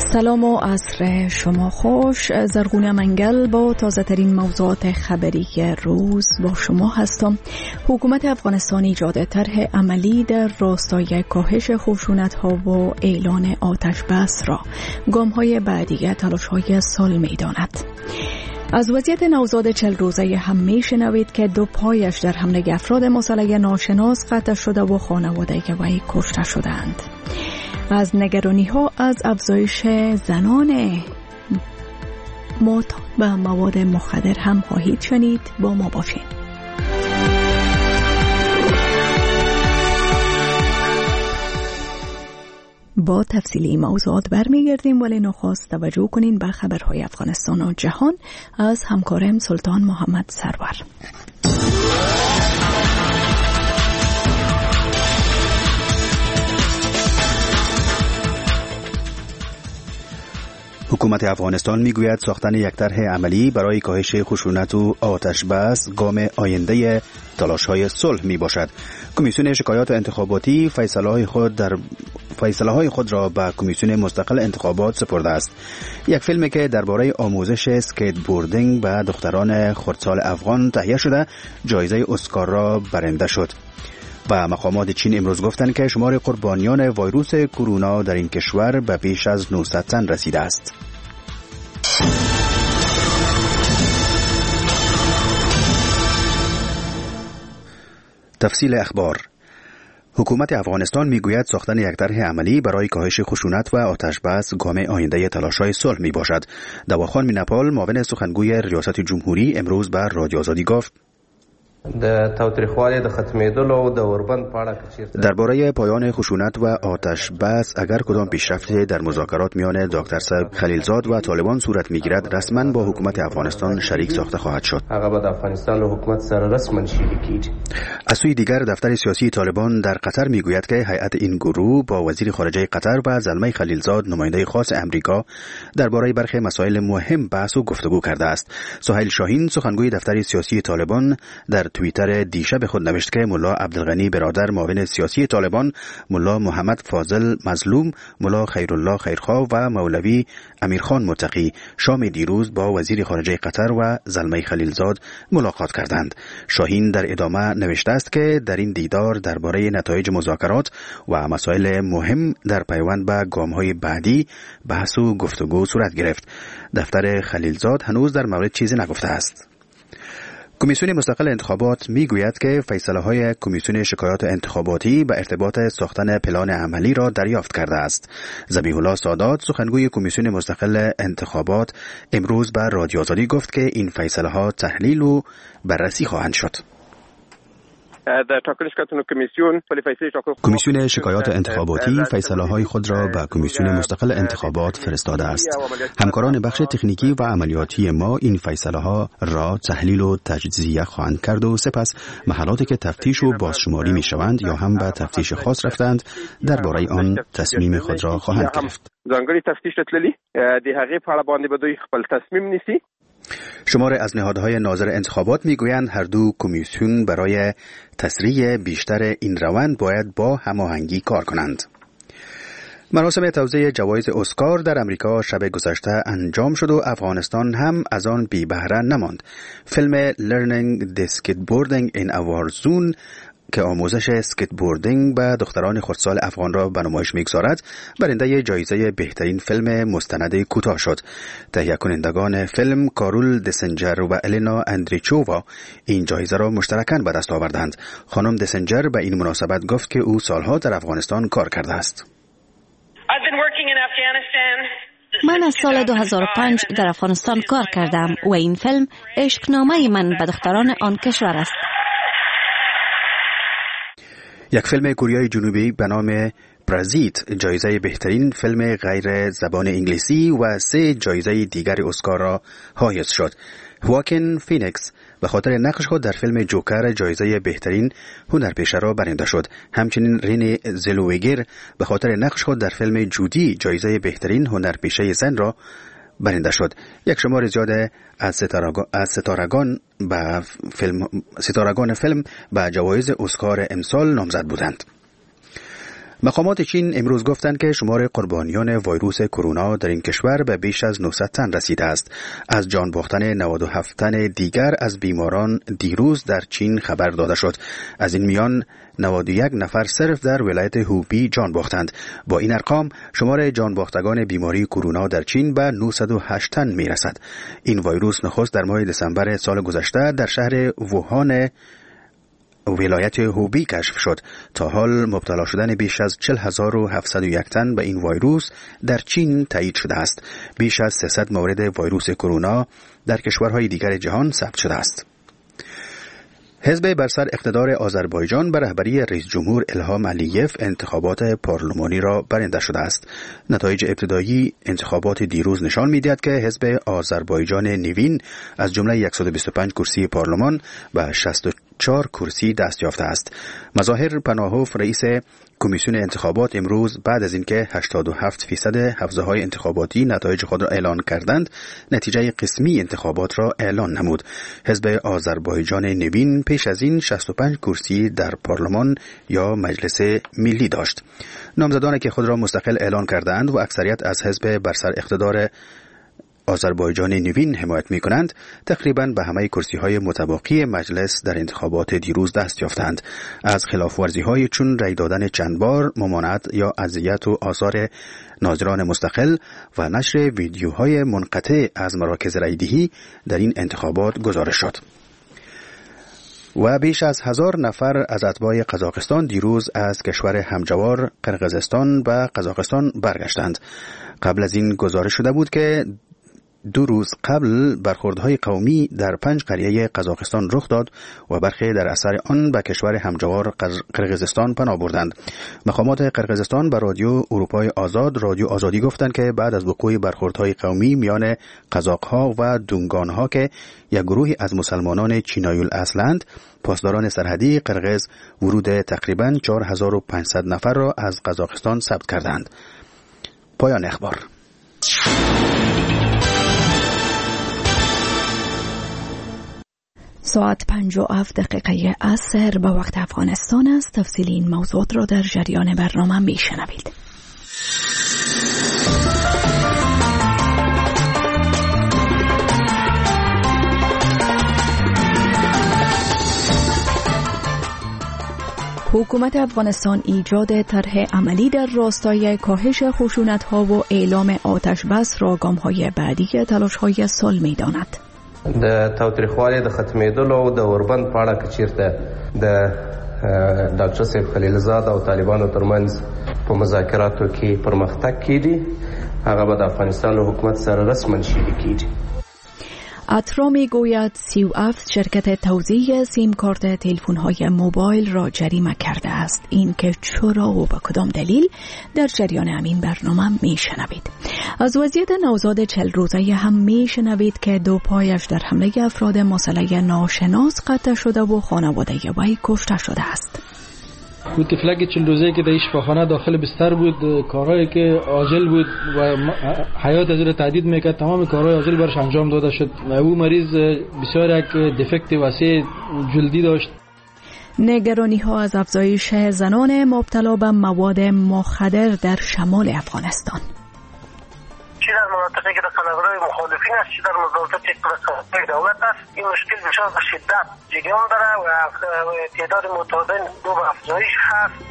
سلام و عصر شما خوش. زرغونه منگل با تازه ترین موضوعات خبری روز با شما هستم. حکومت افغانستان ایجاد طرح عملی در راستای کاهش خشونت ها و اعلان آتش بس را گام های بعدی تلاش های سال می داند. از وضعیت نوزاد 40 روزه هم می شنوید که 2 پایش در حمله افراد مسلح ناشناس قطع شده و خانواده وی کشته شدند. از نگرانی ها از افزایش زنان معتاد به مواد مخدر هم خواهید شنید. با ما باشین. با تفصیلی موضوعات برمیگردیم، ولی نخست توجه کنین به خبرهای افغانستان و جهان از همکارم سلطان محمد سرور. حکومت افغانستان میگوید ساختن یک طرح عملی برای کاهش خشونت و آتش بس گام آینده تلاش‌های صلح می باشد. کمیسیون شکایات انتخاباتی فیصله‌های خود را به کمیسیون مستقل انتخابات سپرده است. یک فیلمی که درباره آموزش اسکیت بوردینگ به دختران خردسال افغان تهیه شده جایزه اسکار را برنده شد. و مقامات چین امروز گفتند که شمار قربانیان ویروس کرونا در این کشور به بیش از 900 تن رسیده است. تفصیل اخبار. حکومت افغانستان میگوید ساختن یک طرح عملی برای کاهش خشونت و آتش بس گام آینده تلاش‌های صلح می باشد. دواخان مینپال معاون سخنگوی ریاست جمهوری امروز به رادیو آزادی گفت درباره پایان خشونت و آتش بس اگر کدام پیشرفتی در مذاکرات میان دکتر صاحب خلیلزاد و طالبان صورت میگیرد رسما با حکومت افغانستان شریک ساخته خواهد شد. از سوی دیگر دفتر سیاسی طالبان در قطر میگوید که هیئت این گروه با وزیر خارجه قطر و زلمه خلیلزاد نماینده خاص امریکا درباره برخی مسائل مهم بحث و گفتگو کرده است. سهیل شاهین سخنگوی دفتر سیاسی طالبان در توییتر دیشب خود نوشت که ملا عبدالغنی برادر معاون سیاسی طالبان، ملا محمد فاضل مظلوم، ملا خیرالله خیرخواه و مولوی امیرخان متقی شام دیروز با وزیر خارجه قطر و زلمه خلیلزاد ملاقات کردند. شاهین در ادامه نوشته است که در این دیدار درباره نتایج مذاکرات و مسائل مهم در پیوند به گام‌های بعدی بحث و گفتگو صورت گرفت. دفتر خلیلزاد هنوز در مورد چیزی نگفته است. کمیسیون مستقل انتخابات میگوید که فیصله‌های کمیسیون شکایات انتخاباتی به ارتباط ساختن پلان عملی را دریافت کرده است. ذبیح الله سادات سخنگوی کمیسیون مستقل انتخابات امروز به رادیو آزادی گفت که این فیصله‌ها تحلیل و بررسی خواهند شد. کمیسیون شکایات انتخاباتی فیصله‌های خود را به کمیسیون مستقل انتخابات فرستاده است. همکاران بخش تکنیکی و عملیاتی ما این فیصله‌ها را تحلیل و تجزیه خواهند کرد و سپس محلاتی که تفتیش و بازشماری می‌شوند یا هم به تفتیش خاص رفتند درباره آن تصمیم خود را خواهند گرفت. شمار از نهادهای ناظر انتخابات میگویند هر دو کمیسیون برای تسریع بیشتر این روند باید با هماهنگی کار کنند. مراسم توزیع جوایز اسکار در امریکا شب گذشته انجام شد و افغانستان هم از آن بی بهره نماند. فیلم Learning the Skateboarding in a War Zone که آموزش اسکیت بوردینگ به دختران خردسال افغان را به نمایش می‌گذارد برنده جایزه بهترین فیلم مستند کوتاه شد. تهیه کنندگان فیلم کارول دسنجر و الینا اندریچووا این جایزه را مشترکاً به دست آوردند. خانم دسنجر به این مناسبت گفت که او سالها در افغانستان کار کرده است. من از سال 2005 در افغانستان کار کردم و این فیلم عشقنامه من به دختران آن کشور است. یک فیلم کوریای جنوبی به نام پرازیت جایزه بهترین فیلم غیر زبان انگلیسی و 3 جایزه دیگر اسکار را حائز شد. هواکین فینیکس به خاطر نقش خود در فیلم جوکر جایزه بهترین هنرپیشه را برنده شد. همچنین رینی زلویگر به خاطر نقش خود در فیلم جودی جایزه بهترین هنرپیشه زن را برنده شد. یک شمار زیاد از ستارگان فیلم به جوایز اسکار امسال نامزد بودند. مقامات چین امروز گفتند که شمار قربانیان ویروس کرونا در این کشور به بیش از 900 تن رسیده است. از جان باختن 97 تن دیگر از بیماران دیروز در چین خبر داده شد. از این میان 91 نفر صرف در ولایت هوبی جان باختند. با این ارقام شمار جان باختگان بیماری کرونا در چین به 908 تن می رسد. این ویروس نخست در ماه دسامبر سال گذشته در شهر ووهان ولایت هوبی کشف شد. تا حال مبتلا شدن بیش از 40701 تن به این ویروس در چین تایید شده است. بیش از 300 مورد ویروس کرونا در کشورهای دیگر جهان ثبت شده است. حزب بر سر اقتدار آذربایجان به رهبری رئیس جمهور الهام علیف انتخابات پارلمانی را برنده شده است. نتایج ابتدایی انتخابات دیروز نشان می‌دهد که حزب آذربایجان نوین از جمله 125 کرسی پارلمان به 64 کرسی دست یافته است. مظاهر پناهوف رئیس کمیسیون انتخابات امروز بعد از اینکه 87% حوزه‌های انتخاباتی نتایج خود را اعلان کردند، نتیجه قسمی انتخابات را اعلان نمود. حزب آذربایجان نوین پیش از این 65 کرسی در پارلمان یا مجلس ملی داشت. نامزدانی که خود را مستقل اعلان کردند و اکثریت از حزب بر سر اقتدار آذربایجان نوین حمایت می کنند، تقریباً به همه کرسی های متباقی مجلس در انتخابات دیروز دست یافتند. از خلاف ورزی های چون رای دادن چند بار، ممانعت یا اذیت و آثار ناظران مستقل و نشر ویدیوهای منقطع از مراکز رایدهی در این انتخابات گزارش شد. و بیش از 1000 نفر از اتباع قزاقستان دیروز از کشور همجوار قرقیزستان به قزاقستان برگشتند. قبل از این گزارش شده بود که 2 روز قبل برخوردهای قومی در 5 قریه قزاقستان رخ داد و برخی در اثر آن به کشور همجوار قرقیزستان پناه بردند. مقامات قرقیزستان به رادیو اروپای آزاد رادیو آزادی گفتند که بعد از وقوع برخوردهای قومی میان قزاق‌ها و دونگان‌ها که یک گروهی از مسلمانان چینایی الاصلند، پاسداران سرحدی قرقیز ورود تقریباً 4500 نفر را از قزاقستان ثبت کردند. پایان اخبار. ساعت 57 دقیقه عصر به وقت افغانستان است. تفصیل این موضوعات را در جریان برنامه می شنوید. حکومت افغانستان ایجاد طرح عملی در راستای کاهش خشونت‌ها و اعلام آتش بس را ګام‌های بعدی تلاش‌های سال می‌داند. د تاوتریخوالي د ختمېدلو او د اوربند په اړه که چیرته د ډاکټر صاحب خلیلزاد او طالبانو ترمنځ په مذاکراتو کې پرمختګ کیږي، هغه به د افغانستان له حکومت سره رسما شریک کیږي. اترا میگوید 37 شرکت توزیع سیم کارت تلفن‌های موبایل را جریمه کرده است. این که چرا و به کدام دلیل در جریان همین برنامه میشنوید. از وضعیت نوزاد 40 روزه هم میشنوید که 2 پایش در حمله افراد مسلح ناشناس قطع شده و خانواده وی کشته شده است. او طفلک 40 روزه که در شفاخانه داخل بستر بود، کارهایی که عاجل بود و حیات از او تهدید میکرد، تمام کارهای عاجل برش انجام داده شد. او مریض بسیار یک دفکت وسیع جلدی داشت. نگرانی ها از افزایش زنان مبتلا به مواد مخدر در شمال افغانستان. چی در مناطقی که در قلمرو مخالفین است، چی در مزارات اقتصادی دولت است، این مشکل بسیار به شدت جریان داره و تعداد معتادین دو به افزایش هست.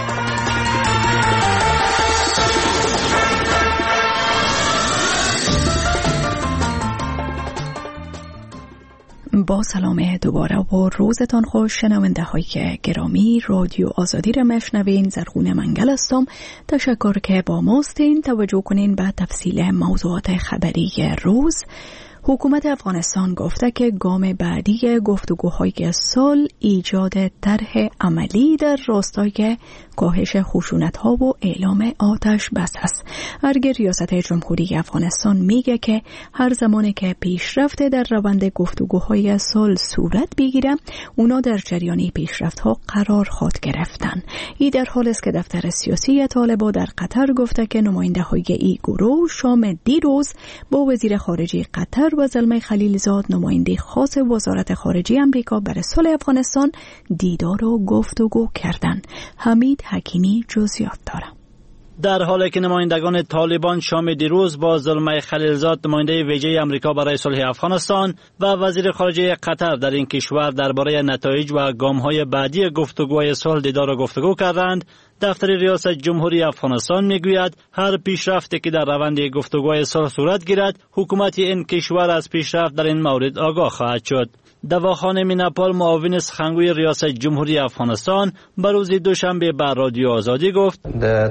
با سلام دوباره و روزتان خوش شنونده های گرامی. رادیو آزادی را میشنوین. زرغون منگل هستم. تشکر که با ماستین. توجه کنین به تفصیل موضوعات خبری روز. حکومت افغانستان گفته که گام بعدی گفتگوهای سال ایجاد طرح عملی در راستای کاهش خشونت‌ها و اعلام آتش بس است. ارگ ریاست جمهوری افغانستان میگه که هر زمانی که پیشرفت در روند گفتگوهای صلح صورت بگیره، اونا در جریان پیشرفت‌ها قرار خواهد گرفتن. این در حالی است که دفتر سیاسی طالبان در قطر گفته که نماینده‌های این گروه شام دیروز با وزیر خارجه قطر قطر و زلمه خلیلزاد نماینده خاص وزارت خارجه امریکا برای صلح افغانستان دیدار و گفتگو کردند. حمید حکیمی جزئیات دارد. در حالی که نمایندگان طالبان شام دیروز با زلمه خلیلزاد نماینده ویژه امریکا برای صلح افغانستان و وزیر خارجه قطر در این کشور درباره نتایج و گام‌های بعدی گفتگوهای صلح دیدار و گفتگو کردند، دفتر ریاست جمهوری افغانستان میگوید هر پیشرفتی که در روند گفتگوهای صلح صورت گیرد، حکومت این کشور از پیشرفت در این مورد آگاه خواهد شد. دواخانه میناپال معاون سخنگوی ریاست جمهوری افغانستان بر روز دوشنبه بر رادیو آزادی گفت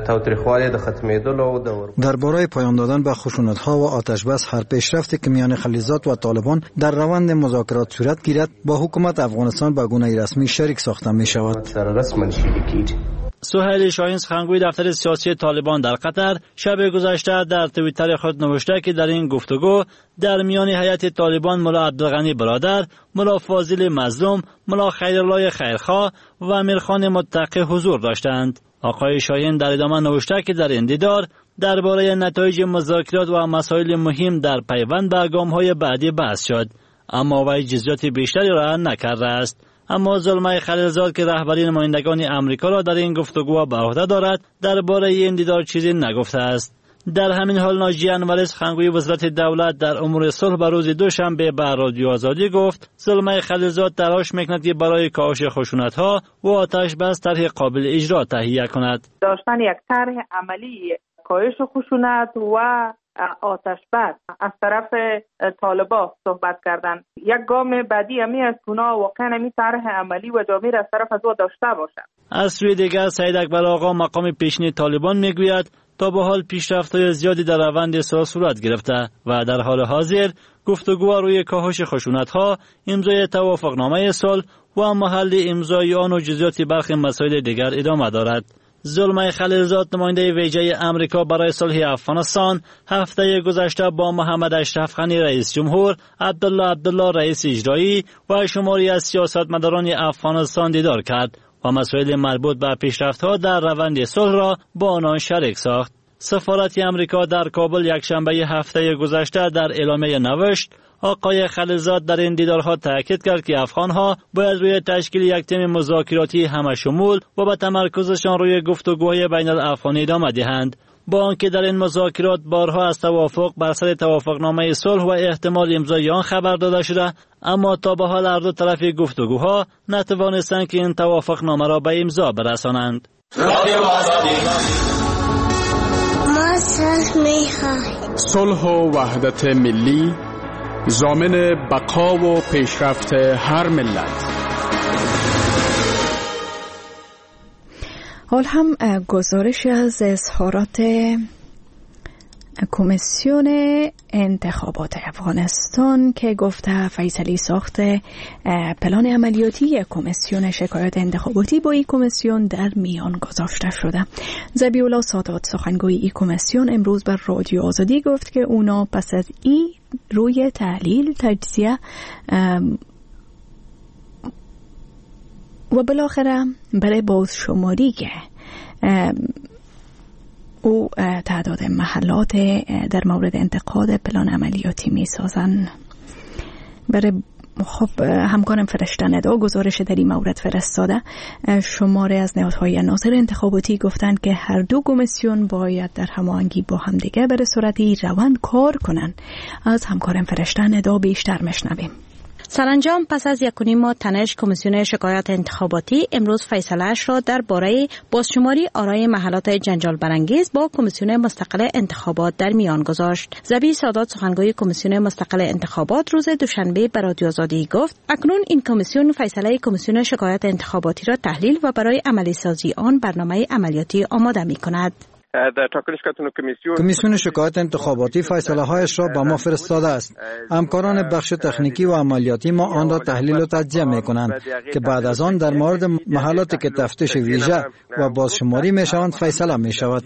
درباره پایان دادن به خشونت‌ها و آتش بس هر پیشرفتی که میان خلیلزاد و طالبان در روند مذاکرات صورت گیرد با حکومت افغانستان به گونه رسمی شریک ساخته می شود. سهیل شاهین سخنگوی دفتر سیاسی طالبان در قطر شب گذشته در توییتر خود نوشته که در این گفتگو در میان هیئت طالبان ملا عبدالغنی برادر، ملا فاضل مظلوم، ملا خیرالله خیرخواه و امیرخان متقی حضور داشتند. آقای شاهین در ادامه نوشته که در این دیدار درباره نتایج مذاکرات و مسائل مهم در پیوند به گام‌های بعدی بحث شد، اما وی جزئیات بیشتری را نکرده است. اما زلمه خلیلزاد که رهبری نمایندگان امریکا را در این گفتگو به عهده دارد درباره این دیدار چیزی نگفته است. در همین حال ناجی انوری سخنگوی وزارت دولت در امور صلح بر روز دوشنبه به رادیو آزادی گفت زلمه خلیلزاد تلاش میکند که برای کاهش خشونت‌ها و آتش بس طرح قابل اجرا تهیه کند. داشتن یک طرح عملی کاهش خشونت و آتش بس از طرف طالبان صحبت کردن. یک گام بعدی همی است که اونا واقعا همی طرح عملی و جامع از طرف از او داشته باشند. از سوی دیگر سعید اکبر آقا مقام پیشین طالبان میگوید تا به حال پیشرفت‌های زیادی در روند صلح صورت گرفته و در حال حاضر گفتگو روی کاهش خشونت‌ها، امضای توافقنامه صلح و محل امضای آن و جزئیات برخی مسائل دیگر ادامه دارد. زلمه خلیلزاد نماینده ویژه امریکا برای صلح افغانستان هفته گذشته با محمد اشرف غنی رئیس جمهور، عبدالله رئیس اجرایی و شماری از سیاستمداران افغانستان دیدار کرد و مسائل مربوط به پیشرفت‌ها در روند صلح را با آنان شریک ساخت. سفارت امریکا در کابل یکشنبه هفته گذشته در اعلامیه نوشت آقای خلیلزاد در این دیدارها تاکید کرد که افغانها باید روی تشکیل یک تیم مذاکراتی همشمول و با تمرکزشان روی گفتگوهای بین الافغانی ادامه دهند، با آنکه در این مذاکرات بارها از توافق بر سر توافقنامه صلح و احتمال امضای آن خبر داده شده، اما تا به حال هر دو طرف گفتگوها نتوانستند که این توافقنامه را به امضا برسانند. صلح و وحدت ملی ضامن بقا و پیشرفت هر ملت. حال هم گزارش از اظهارات کمیسیون انتخابات افغانستان که گفته فیصله ساخت پلان عملیاتی کمیسیون شکایات انتخاباتی با این کمیسیون در میان گذاشته شده. ذبیح الله سادات سخنگوی این کمیسیون امروز بر رادیو آزادی گفت که اونا پس از این روی تحلیل، تجزیه و بالاخره برای بازشماری که او تعداد محلات در مورد انتقاد پلان عملیاتی می سازن. برای همکارم فرشته ندا گزارش در این مورد فرستاده. شماره از نهادهای ناظر انتخاباتی گفتند که هر دو کمیسیون باید در هماهنگی با همدیگه به صورتی روند کار کنند. از همکارم فرشته ندا بیشتر میشنویم. سرانجام پس از 1.5 ماه تنش کمیسیون شکایات انتخاباتی امروز فیصله‌اش را درباره بازشماری آرای محلات جنجال برانگیز با کمیسیون مستقل انتخابات در میان گذاشت. ذبیح سادات سخنگوی کمیسیون مستقل انتخابات روز دوشنبه به رادیو آزادی گفت اکنون این کمیسیون فیصله کمیسیون شکایات انتخاباتی را تحلیل و برای عملی سازی آن برنامه عملیاتی آماده می‌کند. کمیسیون شکایات انتخاباتی فیصله هایش را به ما فرستاده است. همکاران بخش تکنیکی و عملیاتی ما آن را تحلیل و تجزیه می کنند که بعد از آن در مورد محلاتی که تفتیش ویژه و بازشماری می شوند فیصله می شود.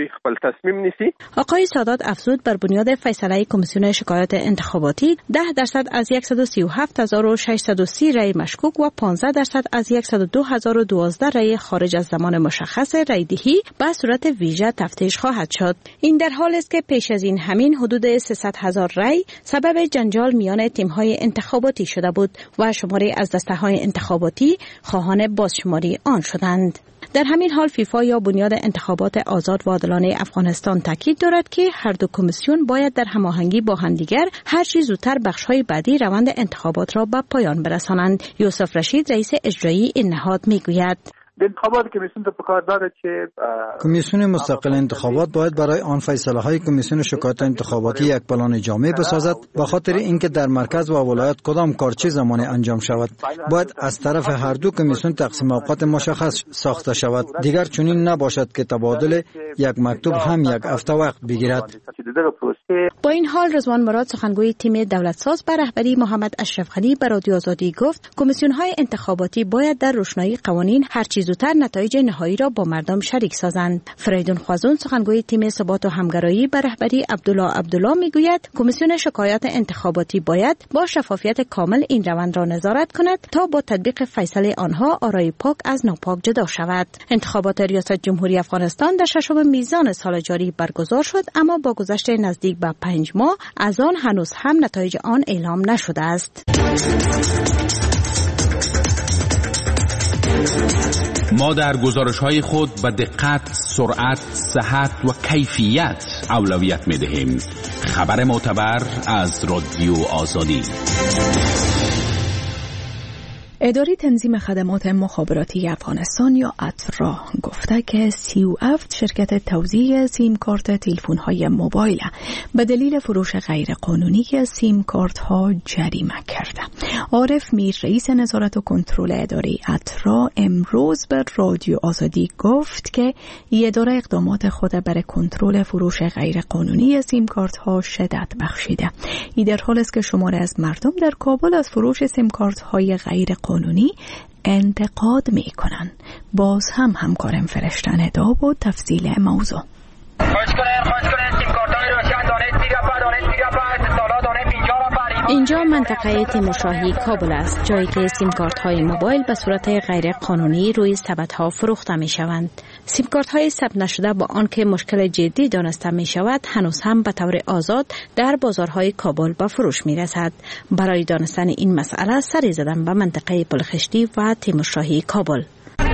آقای سادات افزود بر بنیاد فیصله کمیسیون شکایات انتخاباتی 10% از 137630 رای مشکوک و 15% از 102012 رای خارج از زمان مشخص رای دهی به صورت ویژه دوباره تفتیش خواهد شد. این در حال است که پیش از این همین حدود 300,000 رای سبب جنجال میان تیم‌های انتخاباتی شده بود و شماری از دسته‌های انتخاباتی خواهان بازشماری آن شدند. در همین حال فیفا یا بنیاد انتخابات آزاد و عادلانه افغانستان تاکید دارد که هر دو کمیسیون باید در هماهنگی با همدیگر هر چه زودتر بخش‌های بعدی روند انتخابات را به پایان برسانند. یوسف رشید رئیس اجرایی این نهاد میگوید انتخابات کمیسیون تو پکار داره که کمیسیون مستقل انتخابات باید برای آن فیصله‌های کمیسیون شکایات انتخاباتی یک پلان جامع بسازد به خاطر اینکه در مرکز و ولایت کدام کار چه زمانی انجام شود. باید از طرف هر دو کمیسیون تقسیم اوقات مشخص ساخته شود. دیگر چنین نباشد که تبادل یک مکتوب هم یک هفته وقت بگیرد. با این حال رضوان مراد سخنگوی تیم دولتساز به رهبری محمد اشرف غنی به رادیو آزادی گفت کمیسیون‌های انتخاباتی باید در روشنایی قوانین هر چیز زودتر نتایج نهایی را با مردم شریک سازند. فریدون خوازون سخنگوی تیم ثبات و همگرایی به رهبری عبدالله میگوید کمیسیون شکایات انتخاباتی باید با شفافیت کامل این روند را نظارت کند تا با تطبیق فیصله آنها آرای پاک از ناپاک جدا شود. انتخابات ریاست جمهوری افغانستان در 6 میزان سال جاری برگزار شد، اما با گذشت نزدیک به 5 ماه از آن هنوز هم نتایج آن اعلام نشده است. ما در گزارش‌های خود به دقت، سرعت، صحت و کیفیت اولویت می‌دهیم. خبر معتبر از رادیو آزادی. اداره تنظیم خدمات مخابراتی افغانستان یا اترا گفته که 37 شرکت توزیع سیم کارت تلفن‌های موبایل به دلیل فروش غیرقانونی سیم کارت‌ها جریمه کرده. عارف میر رئیس نظارت و کنترل اداره اترا امروز به رادیو آزادی گفت که اداره اقدامات خود برای کنترل فروش غیرقانونی سیم کارت‌ها شدت بخشیده. این در حالی است که شماری از مردم در کابل از فروش سیم کارت‌های غیرقانونی انتقاد می‌کنند. باز هم همکارم فرشتن داب و تفصیل موضوع. اینجا منطقه تیمورشاهی کابل است، جایی که سیم کارت های موبایل به صورت غیر قانونی روی سبدها فروخته می شوند. سیم کارت های ثبت نشده با آنکه مشکل جدی دانسته می شود هنوز هم به طور آزاد در بازارهای کابل به فروش می رسد. برای دانستن این مسئله سری زدم به منطقه پلخشتی و تیمورشاهی کابل.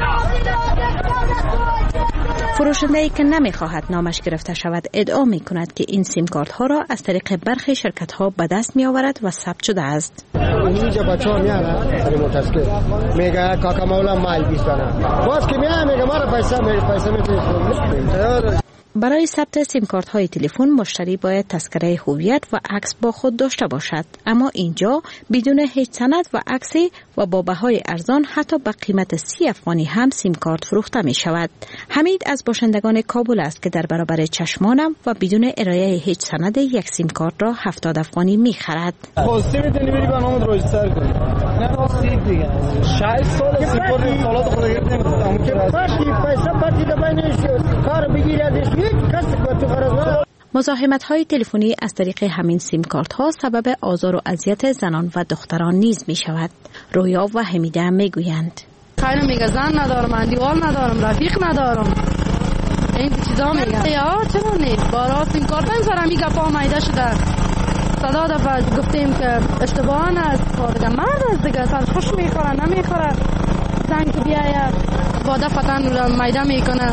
فروشنده‌ای که نمی‌خواهد نامش گرفته شود ادعا می‌کند که این سیم کارت ها را از طریق برخی شرکت‌ها به دست می‌آورد و ثبت شده است. اینجا بچه‌ها میارن سری متاسکه میگه کاکا مولا مال 20 دانه باز که میگه ما را پیسه می‌تونیم. برای ثبت سیم کارت های تلفن مشتری باید تذکره هویت و عکس با خود داشته باشد، اما اینجا بدون هیچ سند و عکسی و با بهای ارزان حتی به قیمت 30 افغانی هم سیم کارت فروخته می شود. حمید از باشندگان کابل است که در برابر چشمانم و بدون ارائه هیچ سند یک سیم کارت را 70 افغانی می خرد. خواستی میتونی بری برنامه رجیستر کنی. نه خواستی دیگه 6 سال سیم کارت سالات خود گرفتم که پاکی پیسه پاکی دبنش کار بگیره. مزاحمت های تلفنی از طریق همین سیم کارت ها سبب آزار و اذیت زنان و دختران نیز می شود. رویا و حمیده می گویند خیلی میگه زن ندارم، اندیوال ندارم، رفیق ندارم، این چیزا میگه. یا چرا نیست بارا سیم کارت هم سر میگه پا مایده شده. صدا دفعه گفتیم که اشتباهان است، دیگه مرد است دیگه، سر خوش میخوره نمیخوره، زن که بیایه با دفتن مایده میکنه.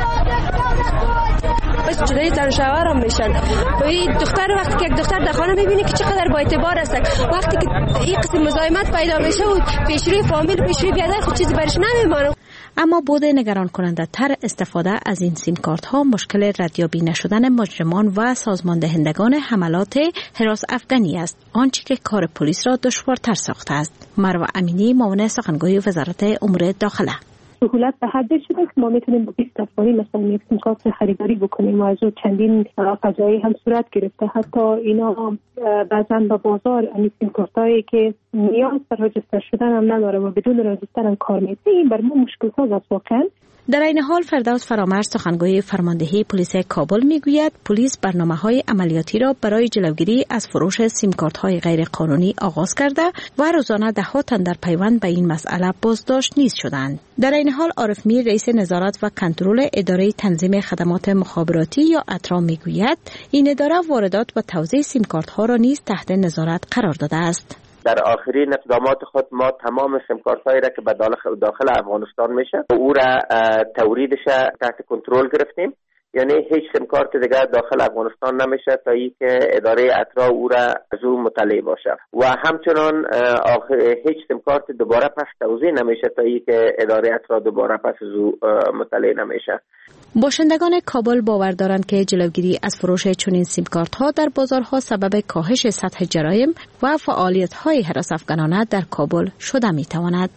بس جدایی تر شوهر هم میشن. این دختر وقتی که یک دختر در خانه میبینه که چقدر با اعتبار است، وقتی که این قسم مزاحمت پیدا میشه و پیشروی فامیل پیشروی بیادر خود چیزی برش نمیمانه. اما بود نگران کننده تر استفاده از این سیم کارت ها مشکل ردیابی نشدن مجرمان و سازمان دهندگان حملات هراس افغانی است، آنچه که کار پلیس را دشوارتر ساخته است. مروه امینی معاون سخنگوی وزارت امور داخله: سهولت به حد شده که ما میتونیم با 20 افغانی مثلا یک سیم کارت خریداری بکنیم و از او چندین فضایی هم صورت گرفته. حتی اینا بعضا به بازار این سیم کارتایی که نیاز به رجیستر شدن هم نداره و بدون رجیستر هم کار میکنه. این بر ما مشکل ساز است واقعا. در این حال فردوس فرامرز سخنگوی فرماندهی پلیس کابل میگوید پلیس برنامه‌های عملیاتی را برای جلوگیری از فروش سیمکارت‌های غیر قانونی آغاز کرده و روزانه ده‌ها تن در پیوند به این مسئله بازداشت نیز شدند. در این حال عارف میر رئیس نظارت و کنترل اداره تنظیم خدمات مخابراتی یا اترا میگوید این اداره واردات و توزیع سیمکارت‌ها را نیز تحت نظارت قرار داده است. در آخرین اقدامات خود ما تمام سیمکارت‌هایی را که به داخل افغانستان میشه او را توریدش تحت کنترل گرفتیم، یعنی هیچ سیمکارت دیگر داخل افغانستان نمیشه تا ای که اداره اترا او را از او مطلع باشه و همچنان هیچ سیمکارت دوباره پس توزیع نمیشه تا ای که اداره اترا دوباره پس از او مطلع نمیشه. باشندگان کابل باور دارند که جلوگیری از فروش چنین سیمکارت‌ها در بازارها سبب کاهش سطح جرایم و فعالیت‌های هراس‌افکنانه در کابل شده می‌تواند.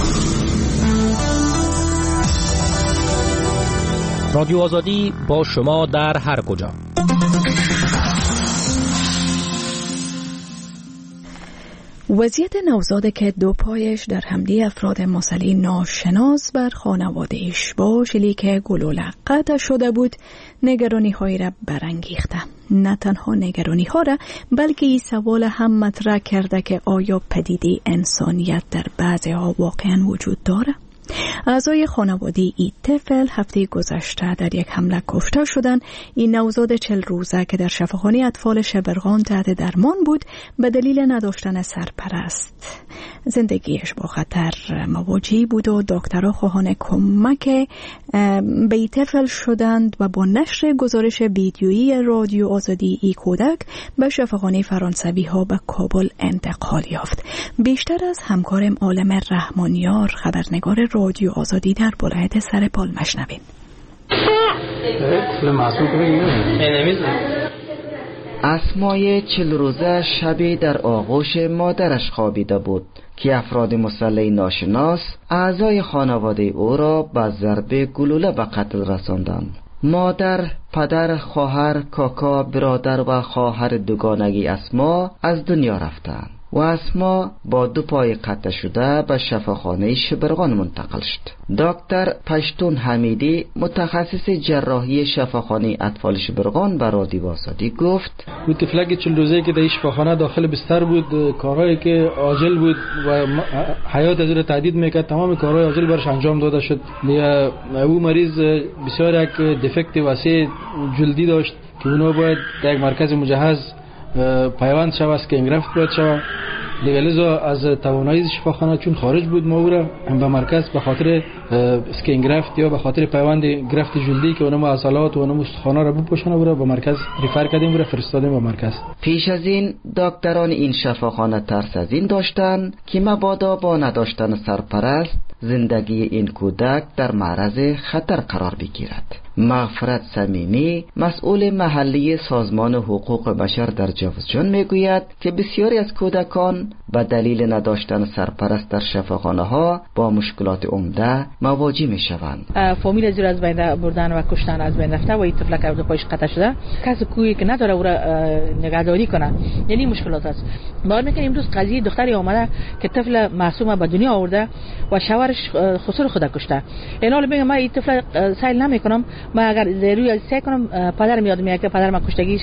رادیو آزادی با شما در هر کجا. وضعیت نوزاد که دو پایش در حمله افراد مسلح ناشناس بر خانواده‌اش با شلیک گلوله قطع شده بود نگرانی های را برانگیخته. نه تنها نگرانی ها را بلکه این سوال هم مطرح کرده که آیا پدیده انسانیت در بعضی ها واقعا وجود داره؟ اعضای خانواده ای طفل هفته گذشته در یک حمله کشته شدند. این نوزاد 40 روزه که در شفاخانه اطفال شبرغان تحت درمان بود به دلیل نداشتن سرپرست زندگیش با خطر مواجه بود و دکترها خواهان کمک به این طفل شدند و با نشر گزارش ویدیویی رادیو آزادی ای کودک به شفاخانه فرانسوی ها به کابل انتقال یافت. بیشتر از همکارم عالم رحمانیار خبرنگار رادیو آزادی در ولایت سرپال مشنویم. اسمای 40 روزه شبی در آغوش مادرش خوابیده بود که افراد مسلح ناشناس اعضای خانواده او را با ضرب گلوله به قتل رساندند. مادر، پدر، خواهر، کاکا، برادر و خواهر دوگانگی اسما از دنیا رفتند و اسما با 2 پای قطع شده به شفاخانه شبرغان منتقل شد. دکتر پشتون حمیدی متخصص جراحی شفاخانه اطفال شبرغان به رادیو آزادی گفت بود طفلک 40 روزه که در شفاخانه داخل بستر بود، کارهایی که عاجل بود و حیات از او تهدید میکرد تمام کارهای عاجل برش انجام داده شد. او مریض بسیار یک دفکت وسیع جلدی داشت که اونو باید در یک مرکز مجهز پیوند شود، اسکینگرافت باید شود. دیگه لذا از توانایی شفاخانه چون خارج بود ما او را به مرکز به خاطر اسکینگرافت یا به خاطر پیوند گرفت جلدی که اونم عضلات و اونم استخوان‌ها را بپوشانه او را به مرکز ریفر کردیم و را فرستادیم به مرکز. پیش از این دکتران این شفاخانه ترس از این داشتند که مبادا با نداشتن سرپرست زندگی این کودک در معرض خطر قرار بگیرد. مغفرت صمیمی مسئول محلی سازمان حقوق بشر در جوزجان میگوید که بسیاری از کودکان به دلیل نداشتن سرپرست در شفاخانه ها با مشکلات عمده مواجه می شوند. فامیل زیر از بین بردن و کشتن از بین رفته و این طفلک از پایش قطع شده، کسی کوی که نداره او را نگهداری کنه، یعنی مشکلات است. باور میکنیم امروز قضیه دختری اومده که طفل معصوم به دنیا آورده و شوهرش خسر خود کشته. این حال میگم من این طفل سیل نمیکنم، من اگر روی سعی کنم پدرم یاد میاد که پدرم کشتگیش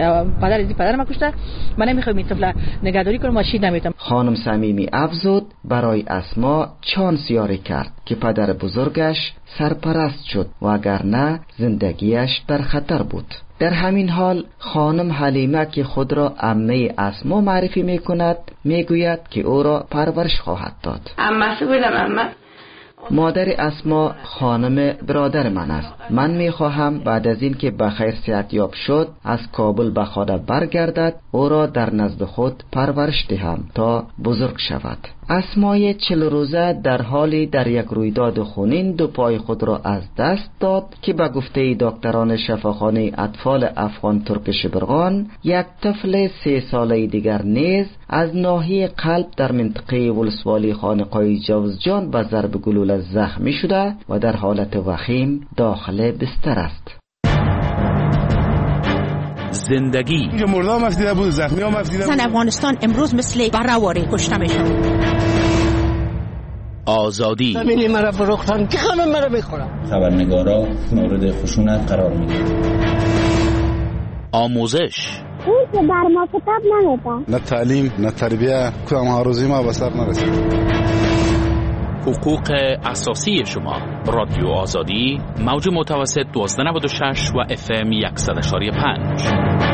پدرم کشته، من نمیخوام این طفل نگهداری کنم و شید نمیتم. خانم صمیمی افزود برای اسما چانس یاری کرد که پدر بزرگش سرپرست شد و اگر نه زندگیش در خطر بود. در همین حال خانم حلیمه که خود را عمه اسما معرفی میکند میگوید که او را پرورش خواهد داد. عمه بودم عمه. مادر اسما خانم برادر من است. من میخواهم بعد از این که بخیر صحت یاب شد از کابل به خانه برگردد او را در نزد خود پرورش دهم تا بزرگ شود. اسمای 40 روزه در حالی در یک رویداد خونین 2 پای خود را از دست داد که به گفته دکتران شفاخانه اطفال افغان ترک شبرغان یک طفل 3 ساله دیگر نیز از ناحیه قلب در منطقه ولسوالی خانقاه جوزجان به ضرب گلوله زخمی شده و در حالت وخیم داخل بستر است. زندگی مرده هم افدیده بود، زخمی هم افدیده بود. افغانستان امروز مثل برهواری کشته میشن. آزادی. زمین مرا فروختن که همه مرا میخورن. خبرنگارا مورد خشونت قرار میگیرن. آموزش. در ما کتاب نمیدن. نه تعلیم نه تربیه کدام هروزی ما به سر نرسید. حقوق اساسی شما. رادیو آزادی موج متوسط 1296 و FM 100.5.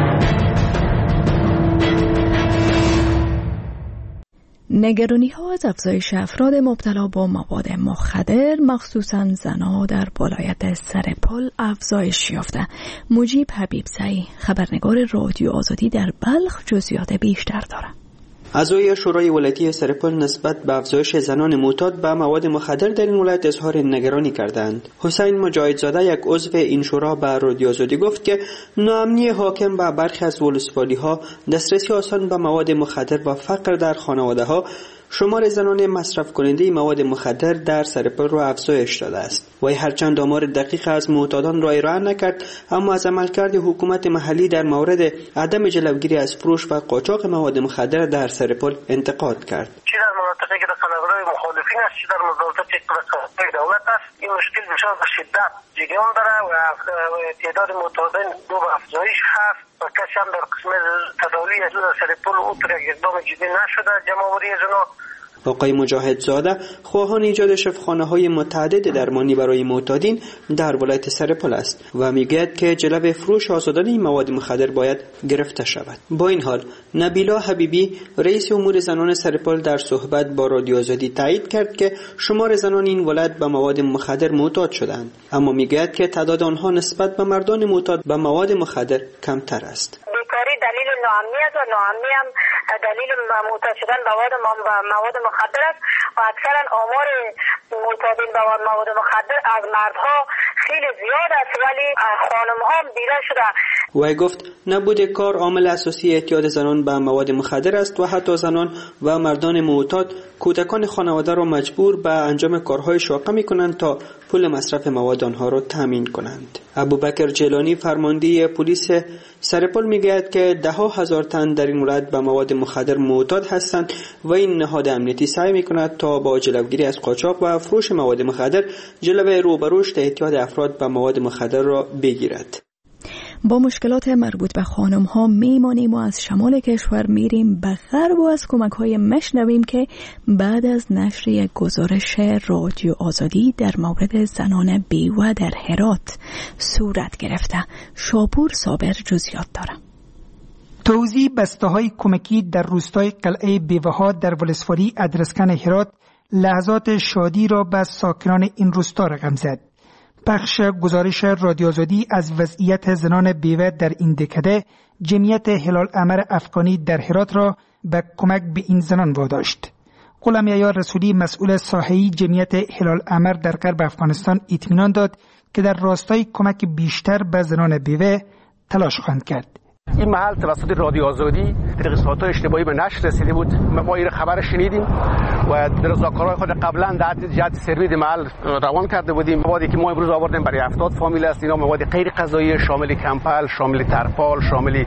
نگرانی ها از افزایش افراد مبتلا با مواد مخدر مخصوصاً زنان در ولایت سرپل افزایش یافته. مجیب حبیبزئی خبرنگار رادیو آزادی در بلخ جزئیات بیشتر دارد. اعضای شورای ولایتی سرپل نسبت به افزایش زنان معتاد به مواد مخدر در این ولایت اظهار نگرانی کردند. حسین مجاهدزاده یک عضو این شورا به رادیو آزادی گفت که ناامنی حاکم به برخی از ولسوالی‌ها، دسترسی آسان به مواد مخدر و فقر در خانواده‌ها شمار زنان مصرف کننده مواد مخدر در سرپل را افزایش داده است. وی هرچند آمار دقیق از معتادان را ارائه نکرد، اما از عملکرد حکومت محلی در مورد عدم جلوگیری از فروش و قاچاق مواد مخدر در سرپل انتقاد کرد. چه در مناطقی که خانه‌های مخالفین است، چه در مناطقی که دولت است، این مشکل بسیار به شدت جریان داره و تعداد معتادان دو به افزایش هست و کسی هم در قسم تداوی از سرپل او طور اقدام جدی نشده جمع‌آوری از اونا. آقای مجاهدزاده خواهان ایجاد شفاخانه‌های متعدد درمانی برای معتادین در ولایت سرپل است و میگوید که جلب فروش آزادانه این مواد مخدر باید گرفته شود. با این حال نبیلا حبیبی رئیس امور زنان سرپل در صحبت با رادیو آزادی تایید کرد که شمار زنان این ولایت به مواد مخدر معتاد شدند، اما میگوید که تعداد آنها نسبت به مردان معتاد به مواد مخدر کمتر است. بیکاری دلیل ناامنی است و ناامنی هم دلیل معتاد شدن به مواد مخدر است و اکثرا آمار معتادین به مواد مخدر از مردها خیلی زیاد است ولی خانم‌ها هم بیشتر شده. وی گفت نبود کار عامل اساسی اعتیاد زنان به مواد مخدر است و حتی زنان و مردان معتاد کودکان خانواده را مجبور به انجام کارهای شاقه می‌کنند تا پول مصرف مواد آنها را تامین کنند. ابوبکر جیلانی فرمانده پلیس سرپل میگوید که ده‌ها هزار تن در این ولایت به مواد مخدر معتاد هستند و این نهاد امنیتی سعی می‌کند تا با جلوگیری از قاچاق و فروش مواد مخدر جلوه روبروش اعتیاد افراد به مواد مخدر را بگیرد. با مشکلات مربوط به خانم ها میمانیم و از شمال کشور میریم به غرب و از کمک های مشنویم که بعد از نشر یک گزارش رادیو آزادی در مورد زنان بیوه در هرات صورت گرفته. شاپور صابر جزئیات داره. توزیع بسته‌های کمکی در روستای قلعه بیوه‌ها در ولسوالی ادرسکن هرات لحظات شادی را به ساکنان این روستا رقم زد. پخش گزارش رادیو آزادی از وضعیت زنان بیوه در این دکده جمعیت هلال احمر افغانی در هرات را به کمک به این زنان واداشت. غلام یحیی رسولی مسئول ساحه‌ای جمعیت هلال احمر در غرب افغانستان اطمینان داد که در راستای کمک بیشتر به زنان بیوه تلاش خواهند کرد. این محل توسط رادیو آزادی در قسمت‌های اشتباهی به نشر رسیده بود. ما این خبر شنیدیم و در ذکرهای خود قبلا در جهت سرویس محل روان کرده بودیم. موادی که ما امروز آوردیم برای 70 فامیل است. اینا مواد غیر غذایی شامل کمپل، شامل ترپال، شامل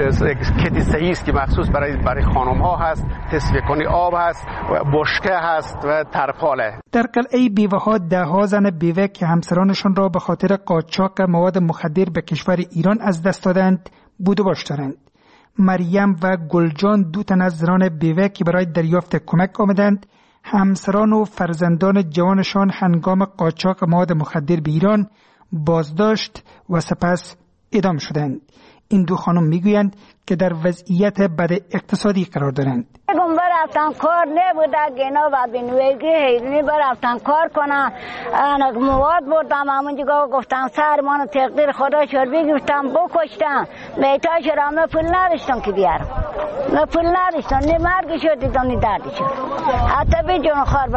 کت صحیح است که مخصوص برای خانم‌ها هست، تصفیه کنی آب هست و بشکه هست و ترپاله. در قلعه بیوه‌ها ده‌ها زن بیوه که همسرانشان را به خاطر قاچاق مواد مخدر به کشور ایران از دست دادند بوده باشند. مریم و گلجان دو تن از زنان بیوه که برای دریافت کمک آمدند، همسران و فرزندان جوانشان هنگام قاچاق مواد مخدر به ایران بازداشت و سپس اعدام شدند. این دو خانم میگویند که در وضعیت بد اقتصادی قرار دارند. برفتن کار نبوده گنا و بینویگی هیرونی برفتن کار کنن مواد بردم همونجا گفتم سر منو تقدیر خدا شد بگیفتم بکشتم میتاش را من پول نداشتم که بیارم من پول نداشتم نی مرگی شد دیدم نی دردی شد حتی بی جون خار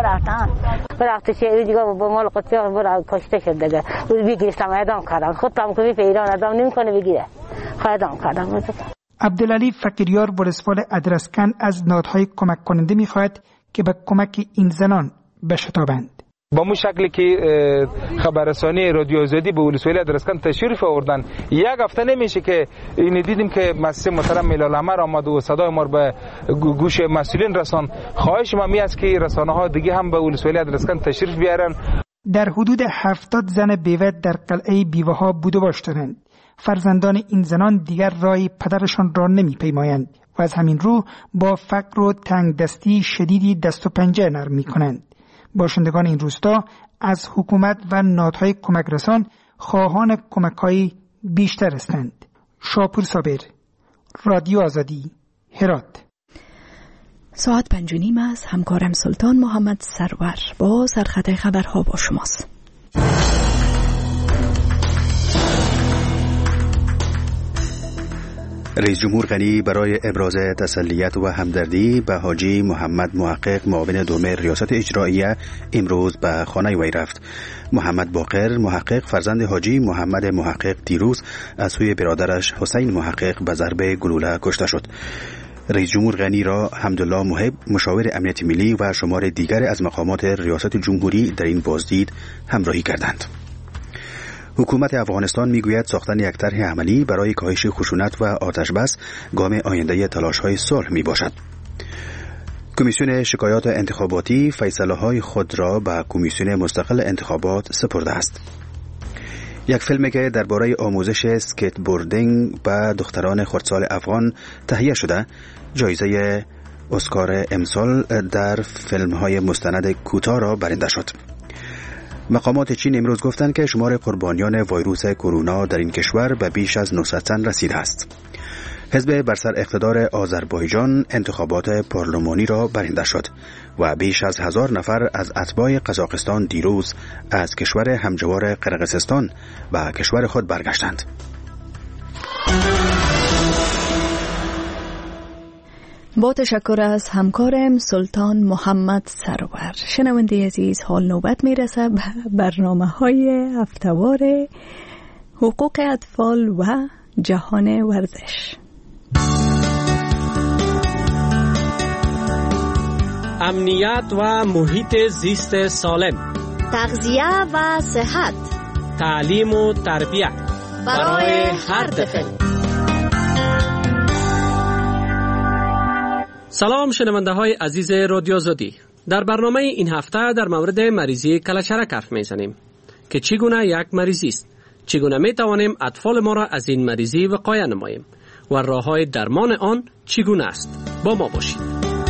برفته شد دیگه با مال قطعه برا کشته شد دیگه بگیرستم اعدام کردم خودم که به ایران اعدام نمیکنه بگیره اعدام کردم. عبدالعلی فقیریار ولسوال ادرسکن از نهادهای کمک کننده می‌خواهد که به کمک این زنان بشتابند. با مو شکلی که خبررسانی رادیو آزادی به ولسوالی ادرسکن تشریف آوردن، یک هفته نمیشه که این دیدیم که مسیح محترم میلال عمر آمد و صدای ما به گوش مسئولین رسان. خواهش ما می است که رسانه ها دیگه هم به ولسوالی ادرسکن تشریف بیارن. در حدود 70 زن بیوه در قلعه بیوه ها بوده باشند. فرزندان این زنان دیگر راه پدرشان را نمیپیمایند و از همین رو با فقر و تنگ دستی شدیدی دست و پنجه نرم میکنند. باشندگان این روستا از حکومت و نهادهای کمک رسان خواهان کمک‌های بیشتر هستند. شاپور صابر، رادیو آزادی، هرات. ساعت 5:30 است. همکارم سلطان محمد سرور با سرخط خبرها با شماست. رئیس جمهور غنی برای ابراز تسلیت و همدردی به حاجی محمد محقق معاون دوم ریاست اجراییه امروز به خانه وی رفت. محمد باقر محقق فرزند حاجی محمد محقق دیروز از سوی برادرش حسین محقق به ضرب گلوله کشته شد. رئیس جمهور غنی را حمدالله محب مشاور امنیت ملی و شمار دیگر از مقامات ریاست جمهوری در این بازدید همراهی کردند. حکومت افغانستان میگوید ساختن یک طرح عملی برای کاهش خشونت و آتش بس گام آینده تلاش‌های صلح میباشد. کمیسیون شکایات انتخاباتی فیصله‌های خود را به کمیسیون مستقل انتخابات سپرده است. یک فیلمی که درباره آموزش اسکیت بوردینگ به دختران خردسال افغان تهیه شده جایزه اسکار امسال در فیلم‌های مستند کوتاه را برنده شد. مقامات چین امروز گفتند که شمار قربانیان ویروس کرونا در این کشور به بیش از 900 تن رسیده است. حزب بر سر اقتدار آذربایجان انتخابات پارلمانی را برنده شد و بیش از 1000 نفر از اتباع قزاقستان دیروز از کشور همجوار قرقیزستان و کشور خود برگشتند. با تشکر از همکارم سلطان محمد سرور. شنونده عزیز، حال نوبت میرسه به برنامه‌های هفته‌وار حقوق اطفال و جهان ورزش. امنیت و محیط زیست سالم، تغذیه و صحت، تعلیم و تربیت برای هر طفل. سلام شنونده های عزیز رادیو آزادی. در برنامه این هفته در مورد مریضی کلچرک حرف میزنیم که چگونه یک مریضی است، چگونه می توانیم اطفال ما را از این مریضی وقایه نماییم و راه‌های درمان آن چگونه است. با ما باشید.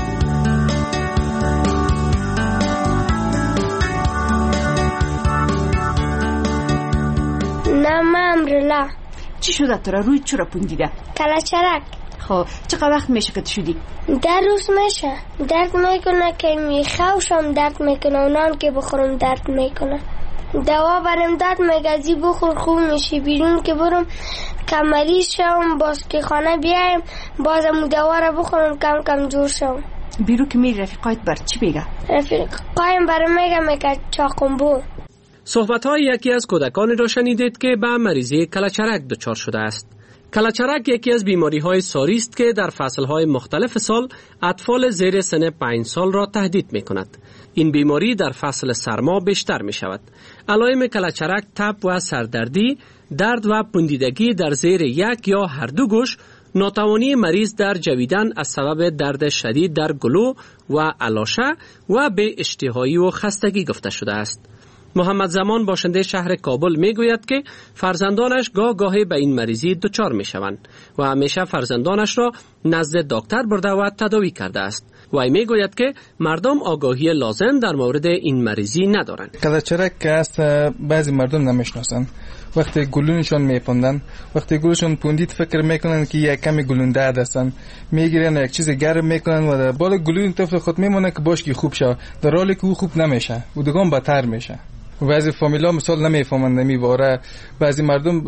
نمامرلا. چی شده تو را؟ روی چرا پوندیده؟ کلچرک. خب چقدر وقت میشه که شدی؟ در روز میشه. درد میکنه که میخوشم، درد میکنه اونان که بخورم درد میکنه. دوا برم داد مگزی بخور خوب میشی. بیرون که برم کمری شم، باز که خانه بیایم بازم دوا را بخورم کم کم جور شم. بیرون که میری رفیقایت بر چی بگه؟ رفیقایم برم میگه چاقنبو. صحبت‌های یکی از کودکانی را شنیدید که به مریضی کلچرک دچار شده است. کلچرک یکی از بیماری‌های ساری است که در فصل‌های مختلف سال اطفال زیر سن 5 سال را تهدید می‌کند. این بیماری در فصل سرما بیشتر می‌شود. علائم کلچرک تب و سردردی، درد و پوندیدگی در زیر یک یا هر دو گوش، ناتوانی مریض در جویدن از سبب درد شدید در گلو و الاشه و به اشتهایی و خستگی گفته شده است. محمد زمان باشنده شهر کابل میگوید که فرزندانش گاهی به این مریضی دچار میشوند و همیشه فرزندانش را نزد دکتر برده و تداوی کرده است. وی میگوید که مردم آگاهی لازم در مورد این مریضی ندارند. کلچرک که است بعضی مردم نمیشناسند. وقتی گلونشون میپوندن، وقتی گلوشون پوندید فکر میکنن که یک کمی گلون درد هستن، میگیرن یک چیز گرم میکنن و در بالا گلون طفل خود میمونه که باش که خوب شه، در حالی که او خوب نمیشه و دیگه بدتر میشه. بعضی فامیلا مثال نمیفهمند نمیباره. بعضی مردم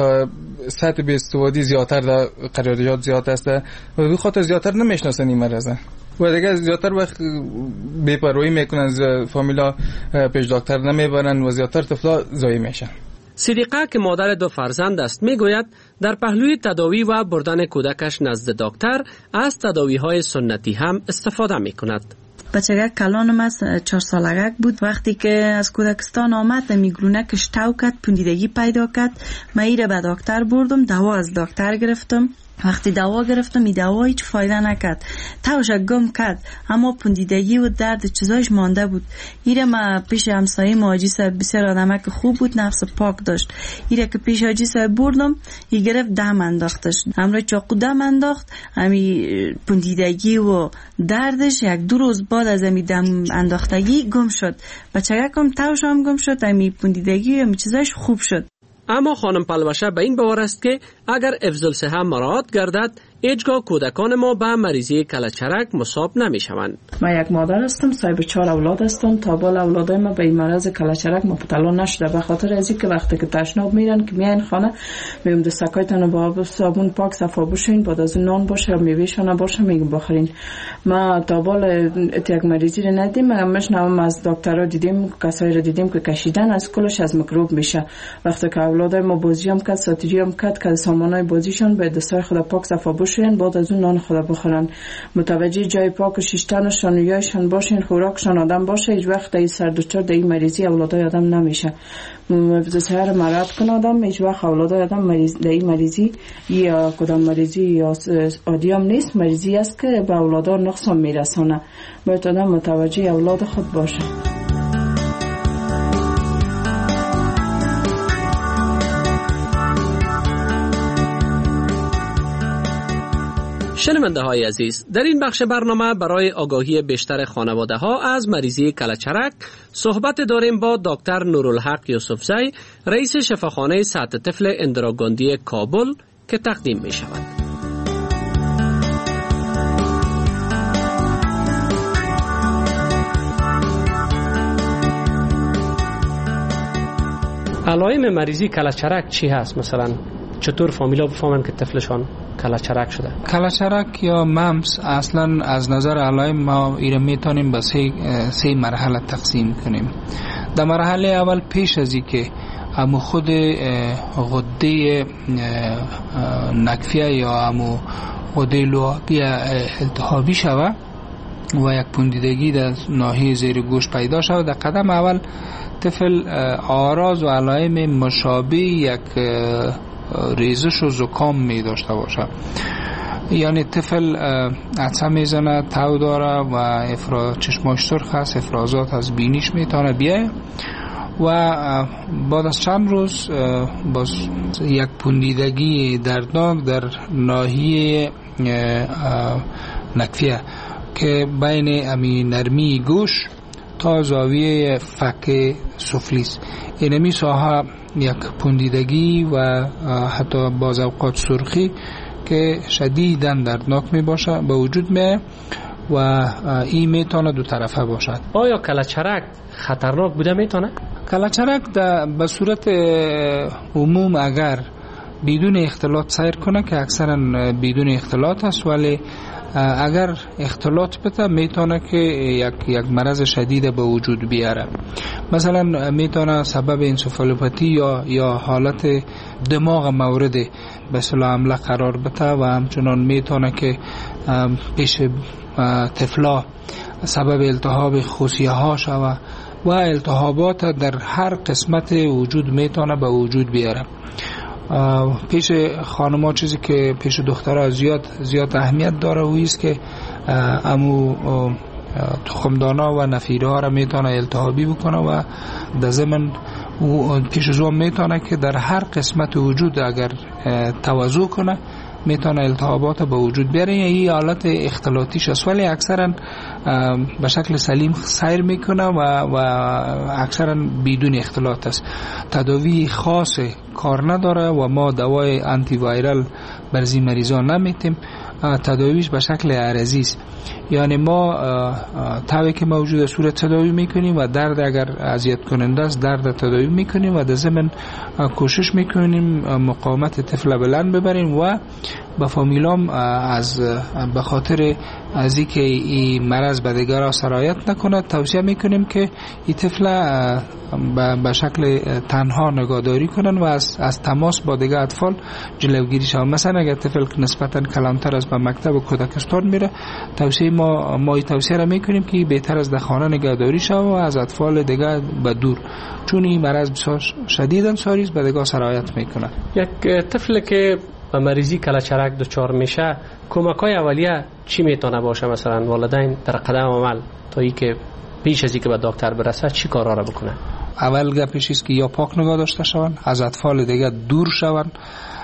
سطح به استوادی زیادتر در قرارداد زیاد است و به خاطر زیادتر نمیشناسن این مرض و دیگه زیادتر وقت بی‌پروايی میکنن، فامیلا پیش دکتر نمیبرن و زیادتر طفلا ضایع میشن. صدیقه که مادر دو فرزند است میگوید در پهلوی تداوی و بردن کودکش نزد دکتر از تداوی‌های سنتی هم استفاده میکند. بچگک کلانم از 4 سالگک بود. وقتی که از کودکستان آمد میگرونکش تاو کرد، پوندیدگی پیدا کرد. من ایره به دکتر بردم، دوا از دکتر گرفتم. وقتی دوا گرفتم این دوا هیچ فایده نکرد، تاوش گم کرد، اما پوندیدگی و درد چیزایش مانده بود. ایره ما پیش همسایه حاجی صاحب، بسیار آدمک خوب بود، نفس پاک داشت. ایره که پیش حاجی صاحب بردم، ای گرفت دم انداختش، همراه چاقو دم انداخت. همی پوندیدگی و دردش 1-2 روز بعد از همی دم انداختگی گم شد. بچگکم تاوش هم گم شد، همی پوندیدگی و همی چیزایش خوب شد. اما خانم پلوشه به این باور است که اگر حفظ الصحه مراعات گردد، هیچگاه کودکان ما به مریضی کلهچرک مصاب نمیشوند. من یک مادر هستم، صاحب 4 اولاد هستم. تا بالا اولادای ما به این مرض کلهچرک مبتلا نشده، به خاطر از اینکه وقتی که تشناب میرن که میاین خانه میگم دستکایتون با آب و صابون پاک صفا بشین، بعد از نان باشه میوهشون باشه میگم بخورین. ما تا بالا یک مریضی رو ندیدیم. مشنوم از دکترها دیدیم، کسایی رو دیدیم که کشیدن از کلش از میکروب میشه. وقتی که اولادای ما بازی هم کرد، ساتیری هم کرد که سامانای بازیشون به دستای خود پاک صفا بشین، بعد از اون نان خود بخورن. متوجه جای پاک و شیشتنشان و یایشان باشین، خوراکشان آدم باشه. هیچ وقت این سر دچار این مریضی اولادای آدم نمیشه. مفزسهر مرد کن آدم، هیچ وقت اولادای آدم این مریضی یا کدام مریضی یا عادی هم نیست، مریضی است که به اولادا نقصان میرسانه. باید آدم متوجه اولاد خود باشه. شنونده های عزیز، در این بخش برنامه برای آگاهی بیشتر خانواده ها از مریضی کلهچرک صحبت داریم با دکتر نورالحق یوسفزی، رئیس شفاخانه سطح طفل اندراگاندی کابل که تقدیم می شود. علائم مریضی کلهچرک چی هست؟ مثلا چطور فامیلا بفهمن که طفلشان کلهچرک شده؟ کلهچرک یا ممس اصلا از نظر علائم ما ایره میتونیم به 3 مرحله تقسیم کنیم. در مرحله اول پیش از اینکه امو خود غده نکفیه یا امو غده لعابی التهابی شوه و یک پوندیدگی در ناحیه زیر گوش پیدا شود، در قدم اول طفل آراز و علائم مشابه یک ریزش و زکام می داشته باشه. یعنی طفل عطسه میزنه، تاو داره و چشماش سرخ است، افرازات از بینیش میتونه بیایه و بعد از چند روز باز یک پوندیدگی دردناک در ناحیه نکفیه که بین امی نرمی گوش تا زاویه فک سفلی است. اینمی ساحه یک پوندیدگی و حتی باز اوقات سرخی که شدیداً دردناک می باشه به وجود می و این میتونه 2 طرفه باشد. آیا کلهچرک خطرناک بوده میتونه؟ کلهچرک به صورت عموم اگر بدون اختلاط سیر کنه که اکثرا بدون اختلاط است، ولی اگر اختلاط بده میتونه که یک مرض شدید به وجود بیاره. مثلا میتونه سبب انسفالوپاتی یا حالت دماغ مورد به اصطلاح حمله قرار بده و همچنان میتونه که پیش طفلا سبب التهاب خوسیه ها شوه و التهابات در هر قسمت وجود میتونه به وجود بیاره. پیش خانم‌ها چیزی که پیش دخترها زیاد اهمیت داره و ایست که امو تخمدانا و نفیره ها را میتونه التهابی بکنه و در ضمن پیش زوم میتونه که در هر قسمت وجود اگر توزع کنه میتونه التهابات به وجود بیاره. این حالت اختلاطیش است، ولی اکثرا به شکل سلیم سیر میکنه و اکثرا بدون اختلاط است. تداوی خاص کار نداره و ما دوای آنتی وایرال برزی مریضان نمیتیم. تداویش به شکل عرضی است، یعنی ما تاوی که موجود صورت تداوی میکنیم و درد اگر اذیت کننده است درد تداوی میکنیم و در ضمن کوشش میکنیم مقاومت طفل بلند ببریم و به فامیلام از به خاطر از اینکه این مرض به دیگر سرایت نکنه توصیه میکنیم که این طفل به شکل تنها نگهداری کنن و از تماس با دیگر اطفال جلوگیری شود. مثلا اگر طفل نسبتا کلانتر از به مکتب و کودکستان میره، توصیه ما توصیه را میکنیم که بهتر از در خانه نگهداری شود و از اطفال دیگر به دور، چون این مرض بسیار شدیداً ساری است، به دیگر سرایت میکنه. یک طفل که به مریضی کلهچرک دچار میشه، کمک‌های اولیه چی میتونه باشه؟ مثلا والدین در قدم عمل تا اینکه پیش از اینکه به دکتر برسه چی کارا را بکنه؟ اول گپش است که یا پاک نگاه داشته شوند، از اطفال دیگه دور شوند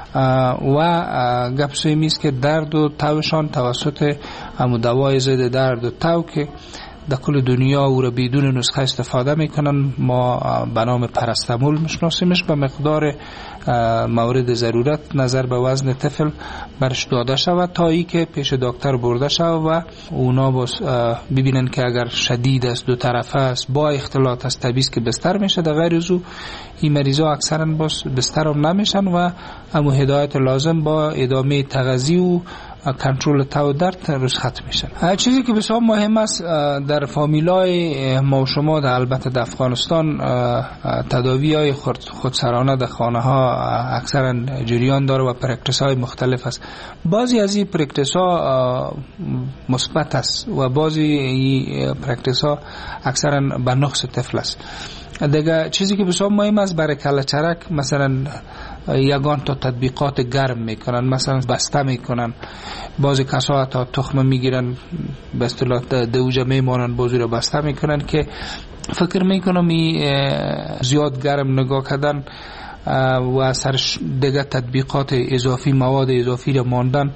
و گپ سومی است که درد و توشان توسط دوای ضد درد و تو که در کل دنیا او را بدون نسخه استفاده میکنن، ما به نام پرستامول میشناسیمش، به مقدار مورد ضرورت نظر به وزن طفل برش داده شود تا ای که پیش دکتر برده شود و اونا ببینن که اگر شدید است، دو طرفه است، با اختلاط است، طبیعی است که بستر میشه. در غیر از او این مریضا اکثرا بستر هم نمیشن و امو هدایت لازم با ادامه تغذیه و کنترل تو درد رخصت میشن. چیزی که بسیار مهم است در فامیلای ما و شما البته در افغانستان تداوی های خودسرانه در خانه ها اکثرا جریان داره و پرکتیس های مختلف است. بعضی از این پرکتیس ها مثبت است و بعضی پرکتیس ها اکثرا به نقص طفل است. دیگه چیزی که بسیار مهم است برای کلهچرک، مثلا یگان تا تطبیقات گرم میکنن، مثلا بسته میکنن، بعضی کسا تا تخمه میگیرن به اصطلاح دوجه میمانن، بعضی رو بسته میکنن که فکر میکنم زیاد گرم نگاه کردن و سرش دیگه تطبیقات اضافی، مواد اضافی رو ماندن،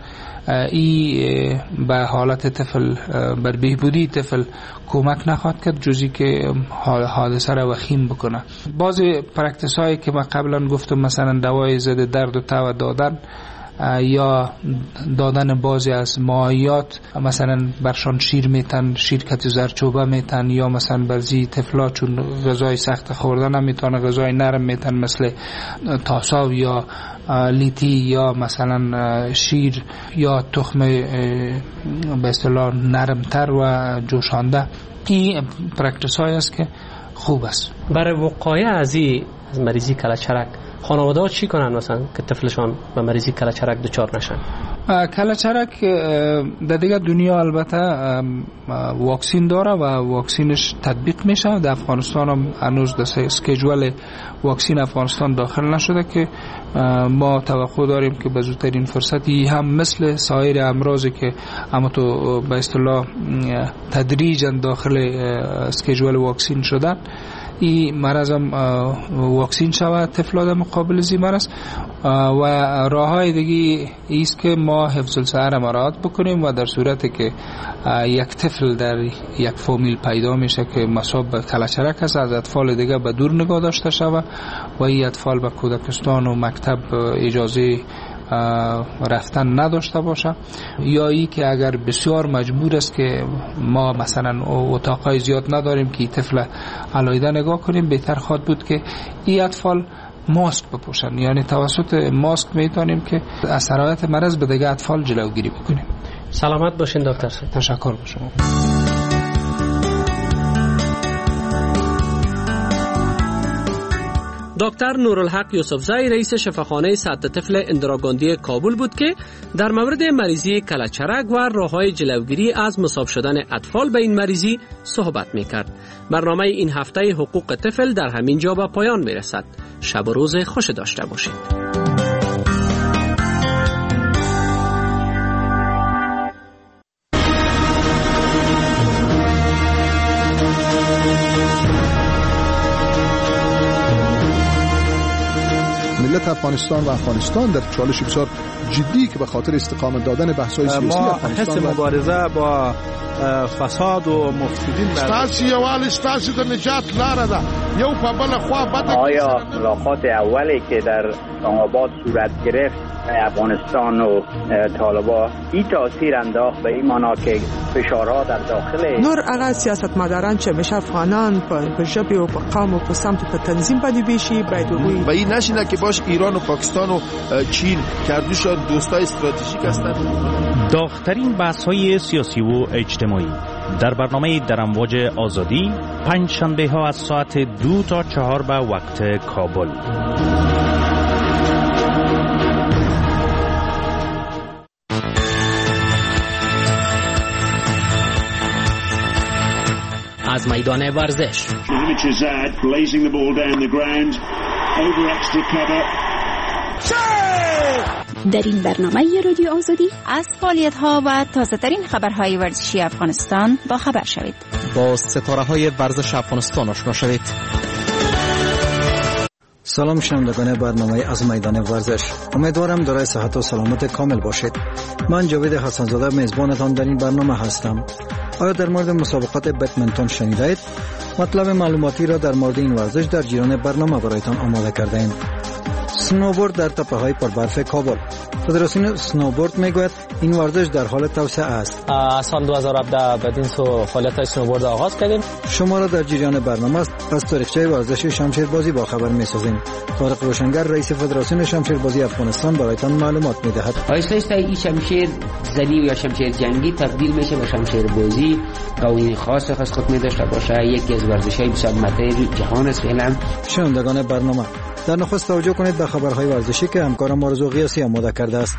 ای به حالت طفل، بر بهبودی طفل کمک نخواهد کرد جزی که حادثه را وخیم بکنه. بعضی پرکتیس هایی که من قبلا گفتم، مثلا دوای ضد درد و تو دادن یا دادن بعضی از مایعات، مثلا برشان شیر میتن، شیرکت زرچوبه میتن، یا مثلا برزی طفلا چون غذای سخت خوردن نمیتونه غذای نرم میتن مثل تاساو یا لیتی یا مثلا شیر یا تخم به اصطلاح نرمتر و جوشانده. این پرکتیس هایی است که خوب است برای وقایع از مریضی کلهچرک. خانواده ها چی کنن مثلا که طفلشان به مریضی کلهچرک دچار نشن؟ کلهچرک در دیگه دنیا البته واکسین داره و واکسینش تطبیق میشه. در افغانستان هم هنوز در اسکیجول واکسین افغانستان داخل نشده که ما توقع داریم که به زودترین فرصتی هم مثل سایر امراضی که اما تو به اصطلاح تدریجا داخل اسکیجول واکسین شدن، این مرض هم واکسین شود طفلان در مقابل زی مرض. و راه های دیگه ایست که ما حفظ الصحه مراعات بکنیم و در صورتی که یک طفل در یک فامیل پیدا میشه که مصاب به کلهچرک است، از اطفال دیگه به دور نگاه داشته شود و این اطفال به کودکستان و مکتب اجازه رفتن نداشته باشه، یا ای که اگر بسیار مجبور است که ما مثلا اتاقای زیاد نداریم که طفل علایده نگاه کنیم، بهتر خواهد بود که این اطفال ماسک بپوشن، یعنی توسط ماسک میتونیم که از سرایت مرض به دیگه اطفال جلوگیری بکنیم. سلامت باشین دکتر صاحب. تشکر به شما. دکتر نورالحق یوسفزئی رئیس شفاخانه سطح طفل اندراگاندی کابل بود که در مورد مریضی کلهچرک و راه‌های جلوگیری از مصاب شدن اطفال به این مریضی صحبت می‌کرد. برنامه این هفته حقوق طفل در همین جا به پایان می‌رسد. شب و روز خوش داشته باشید. ملت افغانستان و افغانستان در چالش بسیار جدی که به خاطر استقامت دادن بحث‌های سیاسی افغانستان حس مبارزه با فساد و مفسدین ستاسو یوال ستاسو د نجات لاره ده. یو په بل خوا بده. آیا ملاقات اولی که در اسلام‌آباد صورت گرفت افغانستان و طالبان این تاثیر انداخت به این معنا که فشارها در داخل نور هغه سیاستمداران چې همیشه افغانان په ژبه او په قوم او په سمت په تنظیم باندې بیشي باید وي و این نشینه که باش ایران و پاکستان و چین کردوشان دوستای استراتژیک هستند. داغ‌ترین بحث‌های سیاسی و اجتماعی در برنامه در امواج آزادی پنج شنبه ها از ساعت 2 تا 4 به وقت کابل. از میدان ورزش در این برنامه رادیو آزادی از فعالیت‌ها و تازه‌ترین خبرهای ورزشی افغانستان با خبر شوید. با ستاره‌های ورزش افغانستان آشنا شوید. سلام شنوندگان برنامه از میدان ورزش. امیدوارم دارای صحت و سلامت کامل باشید. من جاوید حسن‌زاده میزبانتان در این برنامه هستم. آیا در مورد مسابقات بدمنتون شنیدید؟ مطلب معلوماتی را در مورد این ورزش در جریان برنامه برایتان آماده کرده‌ایم. سنوبورد در تپه‌های پربرف کابل. فدراسیون سنوبورد میگوید این ورزش در حال توسعه است. سال 2017 بدین فعالیت سنوبورد آغاز کردیم. شما را در جریان برنامه از تاریخچه ورزش شمشیربازی با خبر می‌سازیم. طارق روشنگر رئیس فدراسیون شمشیربازی افغانستان برایتان معلومات می‌دهد. آیسته این شمشیر زنی یا شمشیر جنگی تبدیل میشه به شمشیربازی. قوانین خاص خود می‌داشته باشه. یکی از ورزش‌های بسیار مطرح جهان است فعلا. شنوندگان برنامه در نخست توجه کنید به خبرهای ورزشی که همکارم آرزو قیاسی آماده کرده است.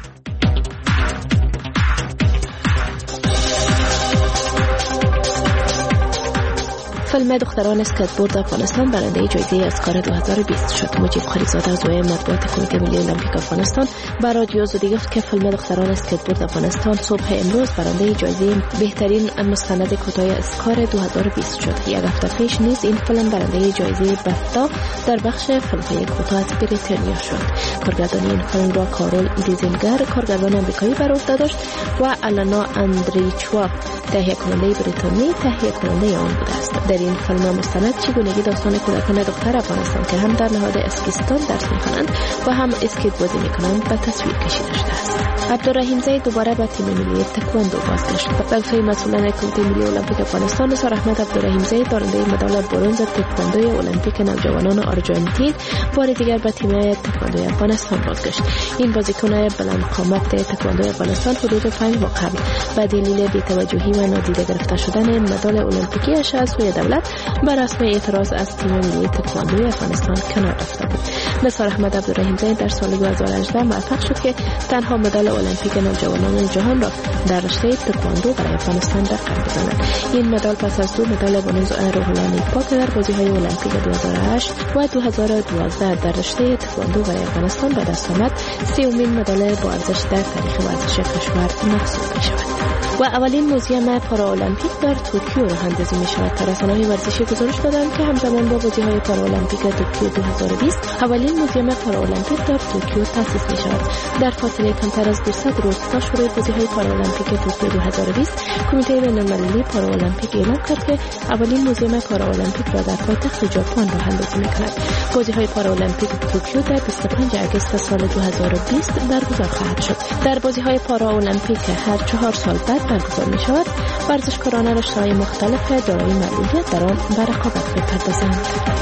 فیلم دختران اسکیتبورد افغانستان برنده جایزه اسکار 2020 شد. مجیب خالیزاده از مطبوعات کمیته ملی المپیک افغانستان بر رادیو آزادی گفت که فیلم دختران اسکیتبورد افغانستان صبح امروز برنده جایزه بهترین مستند کوتاه اسکار 2020 شد. یک هفته پیش نیز این فیلم برنده جایزه بفتا در بخش فیلم‌های کوتاه از بریتانیا شد. کارگردانی این فیلم را کارول دیزینگر کارگردان آمریکایی بر عهده داشت و الانا اندریچوا تهیه کننده بریتانی تهیه کننده آن بوده است. در این فیلم مستند چگونگی داستان کودکان دختر افغانستان که هم در نهاد اسکیستان درس می‌خوانند و هم اسکیت بازی می‌کنند به تصویر کشیده شده است. عبدالرحیم زید دوباره به تیم ملی تکواندو بازگشت. به گفته مسئولان کمیته ملی المپیک افغانستان نثار احمد عبدالرحیم زید برنده مدال برنز تکواندوی المپیک نوجوانان آرژانتین بار دیگر به تیم تکواندوی افغانستان بازگشت. این بازیکن بلند قامت تکواندوی افغانستان حدود 5 ماه قبل به دلیل بی‌توجهی و نادیده گرفته شدن مدال المپیکیش از سوی دولت بر رسم اعتراض از تیم ملی تکواندوی افغانستان کنار رفته بود. نثار احمد عبدالرحیم زید در سال 2018 موفق شد که تنها مدال المپیک نوجوانان جهان را در رشته تکواندو برای افغانستان رقم بزند. این مدال پس از 2 مدال برنز روح الله نیک‌پا که در بازی‌های المپیک 2008 و 2012 در رشته تکواندو برای افغانستان به دست آمد، 30مین مدال با ارزش در تاریخ ورزش کشور محسوب می‌شود. و اولین موزیم پارالمپیک در توکیو راه‌اندازی می‌شود. رسانه‌های ورزشی گزارش دادند که همزمان با بازی‌های پارالمپیک توکیو 2020 اولین موزیم پارالمپیک در توکیو تأسیس می‌شود. در فاصله کمتر از 200 روز تا شروع بازی‌های پارالمپیک توکیو 2020 کمیته بین‌المللی پارالمپیک اعلام کرد که اولین موزیم پارالمپیک را در پایتخت ژاپن راه‌اندازی می‌کند. بازی‌های پارالمپیک توکیو در 25 آگوست سال 2020 برگزار خواهد شد. در بازی‌های پارالمپیک هر 4 سال بعد برگزار می‌شود. ورزشکاران رشته‌های مختلف دارای معلولیت در آن به رقابت می‌پردازند.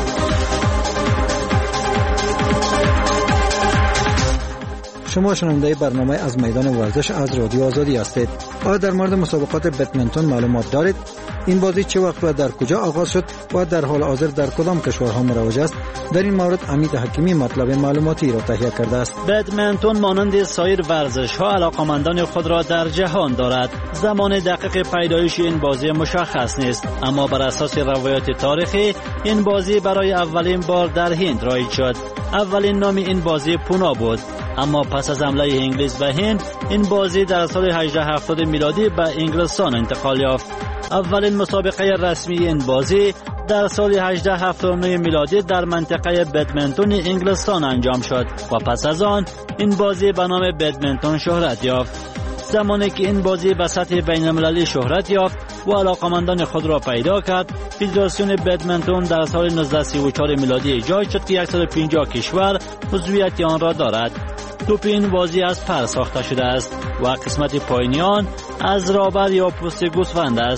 شما شنونده برنامه از میدان ورزش از رادیو آزادی هستید. آیا در مورد مسابقات بدمنتون معلومات دارید؟ این بازی چه وقت و در کجا آغاز شد و در حال حاضر در کدام کشورها مروج است؟ در این مورد امید حکیمی مطلب معلوماتی را تهیه کرده است. بدمنتون مانند سایر ورزش‌ها علاقمندان خود را در جهان دارد. زمان دقیق پیدایش این بازی مشخص نیست، اما بر اساس روایات تاریخی این بازی برای اولین بار در هند رایج شد. اولین نام این بازی پونا بود، اما پس از حمله انگلیس به هند این بازی در سال 1870 میلادی به انگلستان انتقال یافت. اولین مسابقه رسمی این بازی در سال 1879 میلادی در منطقه بدمنتون انگلستان انجام شد و پس از آن این بازی به نام بدمنتون شهرت یافت. زمانی که این بازی به سطح بین‌المللی شهرت یافت و علاقمندان خود را پیدا کرد، فدراسیون بدمنتون در سال 1934 میلادی ایجاد شد که 150 کشور عضویت آن را دارد. توپ این بازی از پر ساخته شده است و قسمت پایینی آن از رابر یا پوست گوسفند است.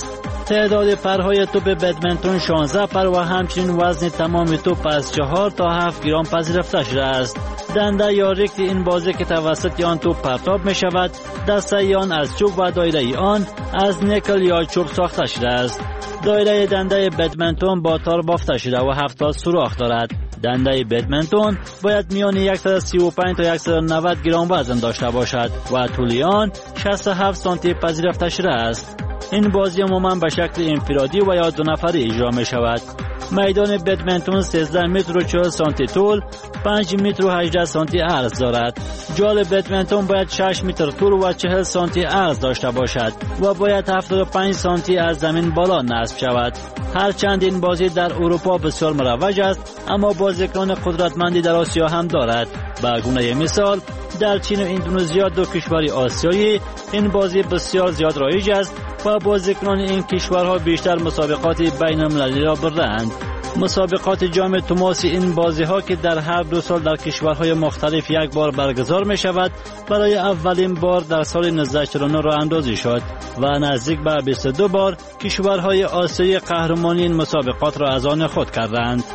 تعداد پرهای توپ بدمنتون 16 پر و همچنین وزن تمام توپ از 4 تا 7 گرم پذیرفته شده است. دنده یا ریکت این بازی که توسط آن توپ پرتاب می شود، دسته آن از چوب و دایره آن از نیکل یا چوب ساخته شده است. دایره دنده بدمنتون با تار بافته شده و 70 سوراخ دارد. دنده بدمنتون باید میان 135 تا 190 گرم وزن داشته باشد و طول آن 67 سانتی پذیرفته شده است. این بازی عموما به شکل انفرادی و یا دو نفری اجرا می شود. میدان بدمنتون 13 متر و 40 سانتی طول، 5 متر و 18 سانتی عرض دارد. جال بدمنتون باید 6 متر طول و 40 سانتی عرض داشته باشد و باید 75 سانتی از زمین بالا نصب شود. هرچند این بازی در اروپا بسیار مروج است، اما بازیکنان قدرتمندی در آسیا هم دارد. به گونه مثال در چین و اندونزیا، دو کشور آسیایی، این بازی بسیار زیاد رایج است و بازیکنان این کشورها بیشتر مسابقات بین المللی را برده‌اند. مسابقات جام توماسی این بازی ها که در هر 2 سال در کشورهای مختلف یک بار برگزار می شود، برای اولین بار در سال 1949 راه اندازی شد و نزدیک به 22 بار کشورهای آسیایی قهرمانی این مسابقات را از آن خود کردند.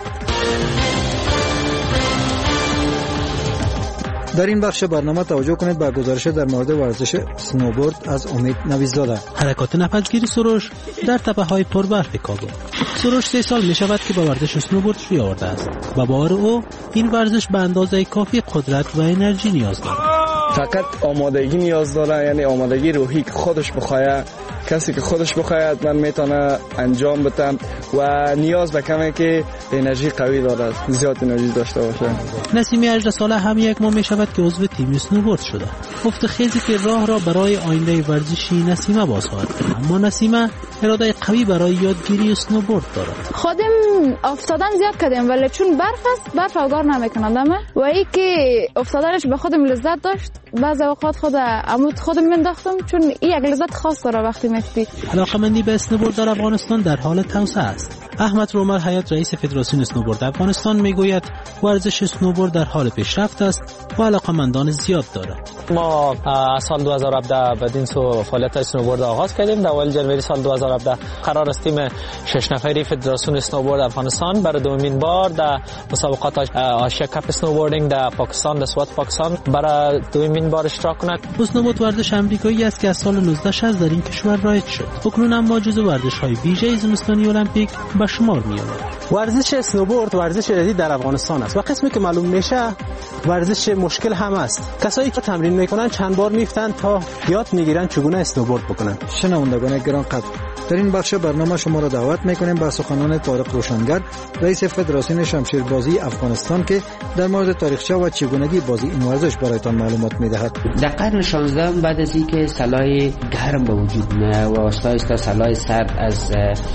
در این بخش برنامه توجه کنید به گزارش در مورد ورزش سنوبورد از امید نویزاده. حرکات نفسگیری سروش در تپه‌های پربرف کابل. سروش 3 سال می شود که به ورزش سنوبورد روی آورده است و باور او این ورزش به اندازه کافی قدرت و انرژی نیاز دارد. فقط آمادگی نیاز داره، یعنی آمادگی روحی که خودش بخواد. کسی که خودش بخواهد من میتونه انجام بدم و نیاز به کمه که انرژی قوی داره، زیاد انرژی داشته باشه. نسیمی 18 ساله هم یک ماه می شود که عضو تیم اسنوبورد شده. افت خیزی که راه را برای آینده ورزشی نسیمه باز خواهد کرد، اما نسیمه اراده قوی برای یادگیری اسنوبورد دارد. خودم افتادن زیاد کردم ولی چون برف است برف اوگار نمیکنم و ای که افتادنش به خودم لذت داشت. بعضی اوقات خودم منداختم چون این یک لذت خاص داره وقتی میفتی. علاقه‌مندی به اسنوبورد در افغانستان در حال توسعه است. احمد رومر حیات رئیس فدراسیون اسنوبورد افغانستان میگوید ورزش اسنوبورد در حال پیشرفت است و علاقه‌مندان زیاد دارد. ما از سال 2017 بدین سو فعالیت اسنوبورد آغاز کردیم. در اول جنوری سال 2017 قرار است تیم 6 نفری فدراسیون اسنوبورد افغانستان برای دومین بار در مسابقات آسیا کاپ اسنوبوردینگ در پاکستان، در سوات پاکستان برای دومین بار اشتراک کند. اسنوبورد ورزش آمریکایی است که از سال 1960 در این کشور رایج شد. اکنون اما جزو ورزش‌های ویژه زمستانی المپیک به شمار می‌آید. ورزش اسنوبورد ورزش جدید در افغانستان است و قسمی که معلوم میشه ورزش مشکل هم است. کسایی که تمرین میکنن چند بار میفتن تا یاد میگیرن چگونه اسنوبورد بکنن. شنوندگان گرانقدر، در این بخش برنامه شما را دعوت میکنیم به سخنان طارق روشنگر، رئیس فدراسیون شمشیربازی افغانستان که در مورد تاریخچه و چگونگی بازی این ورزش برایتان معلومات میدهد. در قرن 16 بعد از اینکه سلاح گرم به وجود میاد و آهسته سلاح سرد از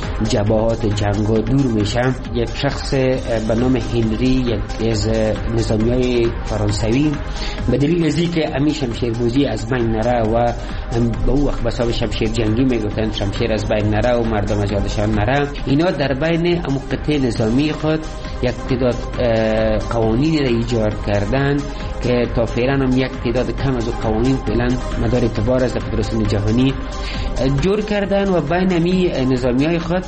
جبهات جنگا دور میشه، یک شخص به نام هنری، یک از نظامیای فرانسوی، به دلیل از اینکه امی شمشیربازی از بین نره و به اون وقت بساب شمشیر جنگی میگفتن شمشیر از بین نره و مردم از یادشان نره، اینا در بین قطعه نظامی خود یک تعداد قوانینی را ایجاد کردن که تا فعلا هم یک تعداد کم از قوانین فعلا مدار اعتبار از فدراسیون جهانی جور کردن و بین امی نظامیای خود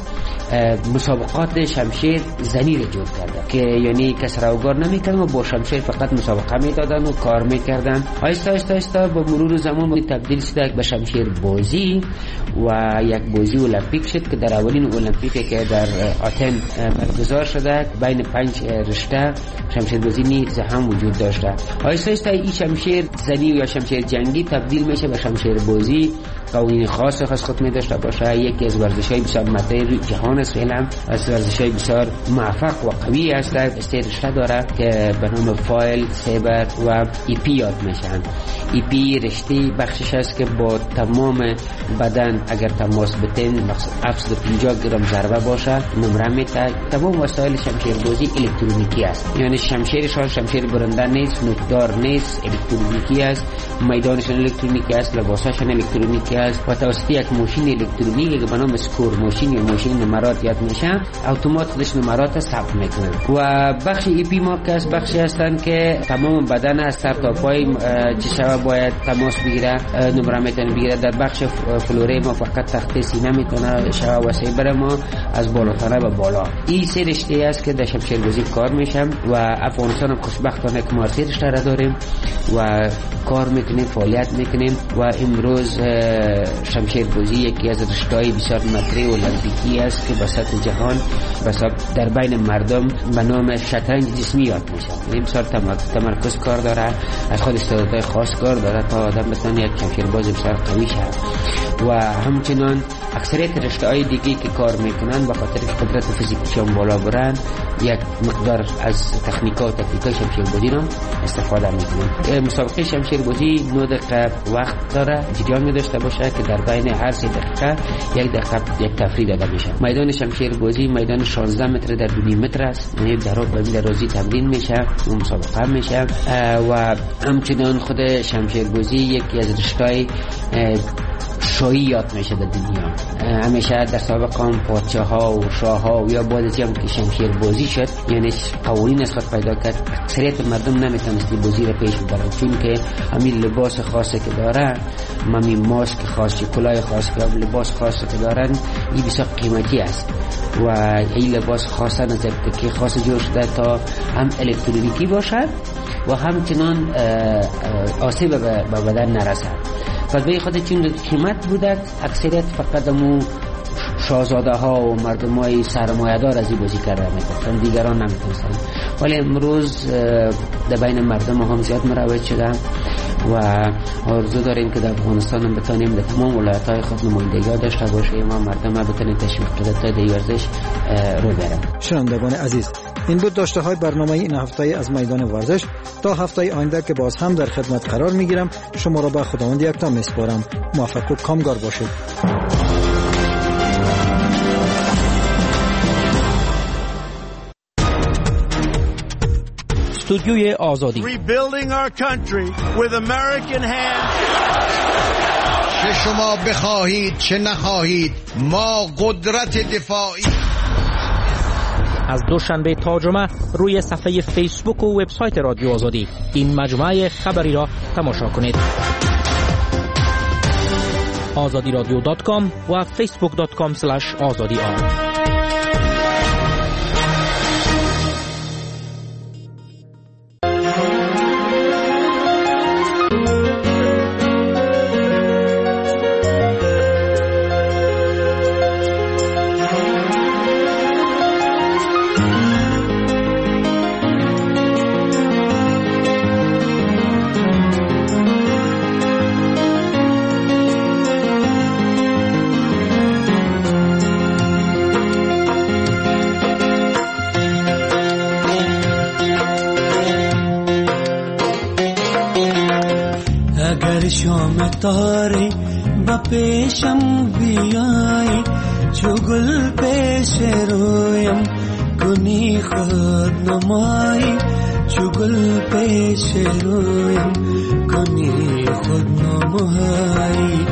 مسابقات شمشیر زنی را جور کردن که یعنی کس را اوگار نمیکردن و با شمشیر فقط مسابقه میدادن و کار میکردن. آیسته با مرور زمان تبدیل شد به شمشیر بازی و یک بازی المپیک شد که در اولین المپیکی که در آتن برگزار شده بین 5 رشته شمشیر بازی نیز هم وجود داشته. آیسته این شمشیر زنی یا شمشیر جنگی تبدیل میشه به شمشیر بازی. قوانین خاص خود می داشته باشه. یکی از ورزش‌های بسیار مطرح جهان است، فعلا از ورزش‌های بسیار موفق و قوی است. استرشته داره که به نام فایل، سیبر و ایپی یاد میشن. ایپی رشته بخشش است که با تمام بدن اگر تماس بتن 750 گرم ضربه باشه نمره میده. تمام وسایل شمشیربازی الکترونیکی است، یعنی شمشیرشان شمشیر برنده نیست، نوکدار نیست، الکترونیکی است. میدانشان الکترونیکی است، لباساشان الکترونیکی است. است و توسط یک ماشین الکترونیکی که به نام اسکور ماشین یا ماشین نمرات یاد میشه اتومات خودش نمرات ثبت میکنه. و بخش ای پی مارک است بخشی هستن که تمام بدن از سر تا پای چه شب باید تماس بگیره نمره میتونه بگیره. در بخش فلوره ما فقط تخته سینه میتونه شب و سیبر ما از بالاتنه به بالا. این سه رشته است که در شمشیربازی کار میشم و افغانستان هم خوشبختانه که ما سه رشته را داریم و کار میکنیم فعالیت میکنیم. و امروز شمشیربازی یکی از رشته‌های بسیار مطرح المپیکی است که به سطح جهان در بین مردم به نام شطرنج جسمی یاد میشه. این بسیار تمرکز کار داره، از خود استعدادهای خاص کار داره تا آدم بتونه یک شمشیرباز بسیار قوی شه. و همچنان اکثریت رشته‌های دیگه که کار میکنن به خاطر که قدرت فیزیکیشون بالا برن یک مقدار از تکنیک‌ها و تکنیک‌های شمشیربازی رو استفاده میکنن. مسابقه شمشیربازی 9 دقیقه وقت داره جریان داشته باشه که در بین هر 3 دقیقه یک تفریح داده میشه. میدان شمشیربازی میدان 16 متر در 2 متر است. یعنی در درازی تمرین میشه و مسابقه میشه. و همچنان خود شمشیربازی یکی از رشته‌های شاهی یاد میشه در دنیا. همیشه در سابق هم پادشاه ها و شاه ها و یا بعد از هم که شمشیر بازی شد یعنی قوانین از خود پیدا کرد اکثریت مردم نمیتونست بازی را پیش ببرن چون که همین لباس خاصی که داره همین ماسک خاص کلاه خاص که لباس خاصی که دارن این بسیار قیمتی است و این لباس خاصا از که خاص جور شده تا هم الکترونیکی باشد و همچنان آسیب به بدن نرسد. پس به خود چون قیمت بوده اکثریت فقط امو شاهزاده ها و مردم های سرمایه‌دار از این بازی کرده میکنن، دیگران نمیتونستن. ولی امروز در بین مردم هم زیاد مروج شده و آرزو داریم که در افغانستان هم بتانیم در تمام ولایت های خود نمایندگی داشته باشیم و مردم هم بتانیم تشویق شده تا در ورزش رو برن. شنوندگان عزیز، این بود داشته های برنامه این هفته از میدان ورزش. تا هفته آینده که باز هم در خدمت قرار میگیرم شما را به خداوند یکتا میسپارم. موفق و کامگار باشید. استودیوی آزادی. Rebuilding our country with American hands. چه شما بخواهید چه نخواهید ما قدرت دفاعی. از دوشنبه تا جمعه روی صفحه فیسبوک و وبسایت رادیو آزادی این مجموعه خبری را تماشا کنید. azadiradio.com و facebook.com/azadi. شام تاری با پیشم بیایی چو گل پیش رویم کنی خود نمایی چو گل پیش رویم کنی خود نمایی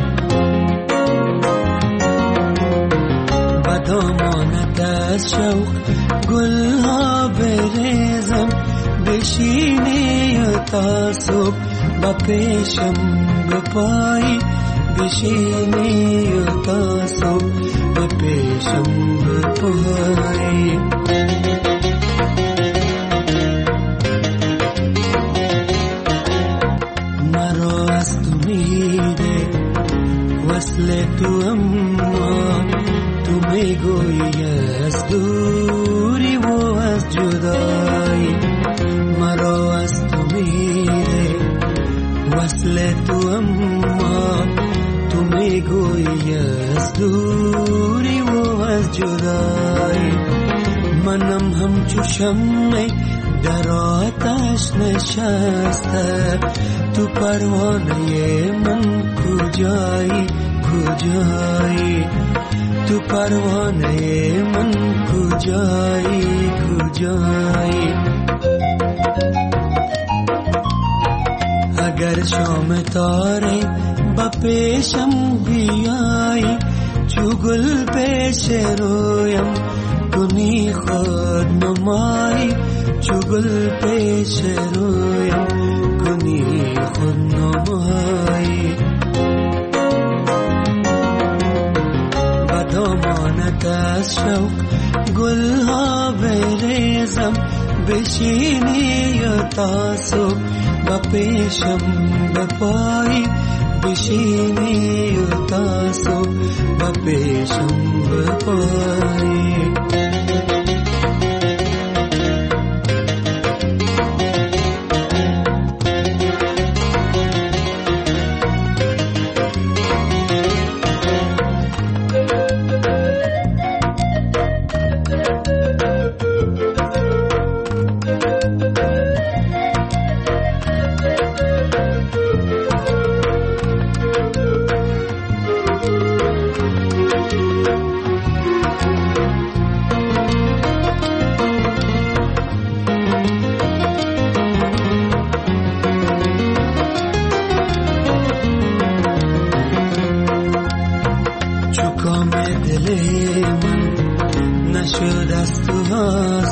با دامانت از شوق گل ها بریزم بشینی تا صبح با پیشم بپایی بشینی تا صبح با پیشم بپایی مرا از تو میده وصل تو اما تو میگویی از دوری و از جدایی مرا از تو میده وصل تو اما تو میگویی از دوری و از جدایی منم همچو شمع در آتش نشسته تو پروانه من کجایی کجایی تو پروانه من کجایی کجایی گر شام تاره با پیشم بیایی چو گل پیش رویم کنی خود نمایی چو گل پیش رویم کنی خود نمایی با دامانت از شوق گل ها بریزم بشینی و تاسو با پیشم بپایی بشینی و تاسو با پیشم بپایی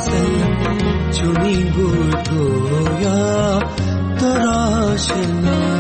چونی بود گویا تو را شناسم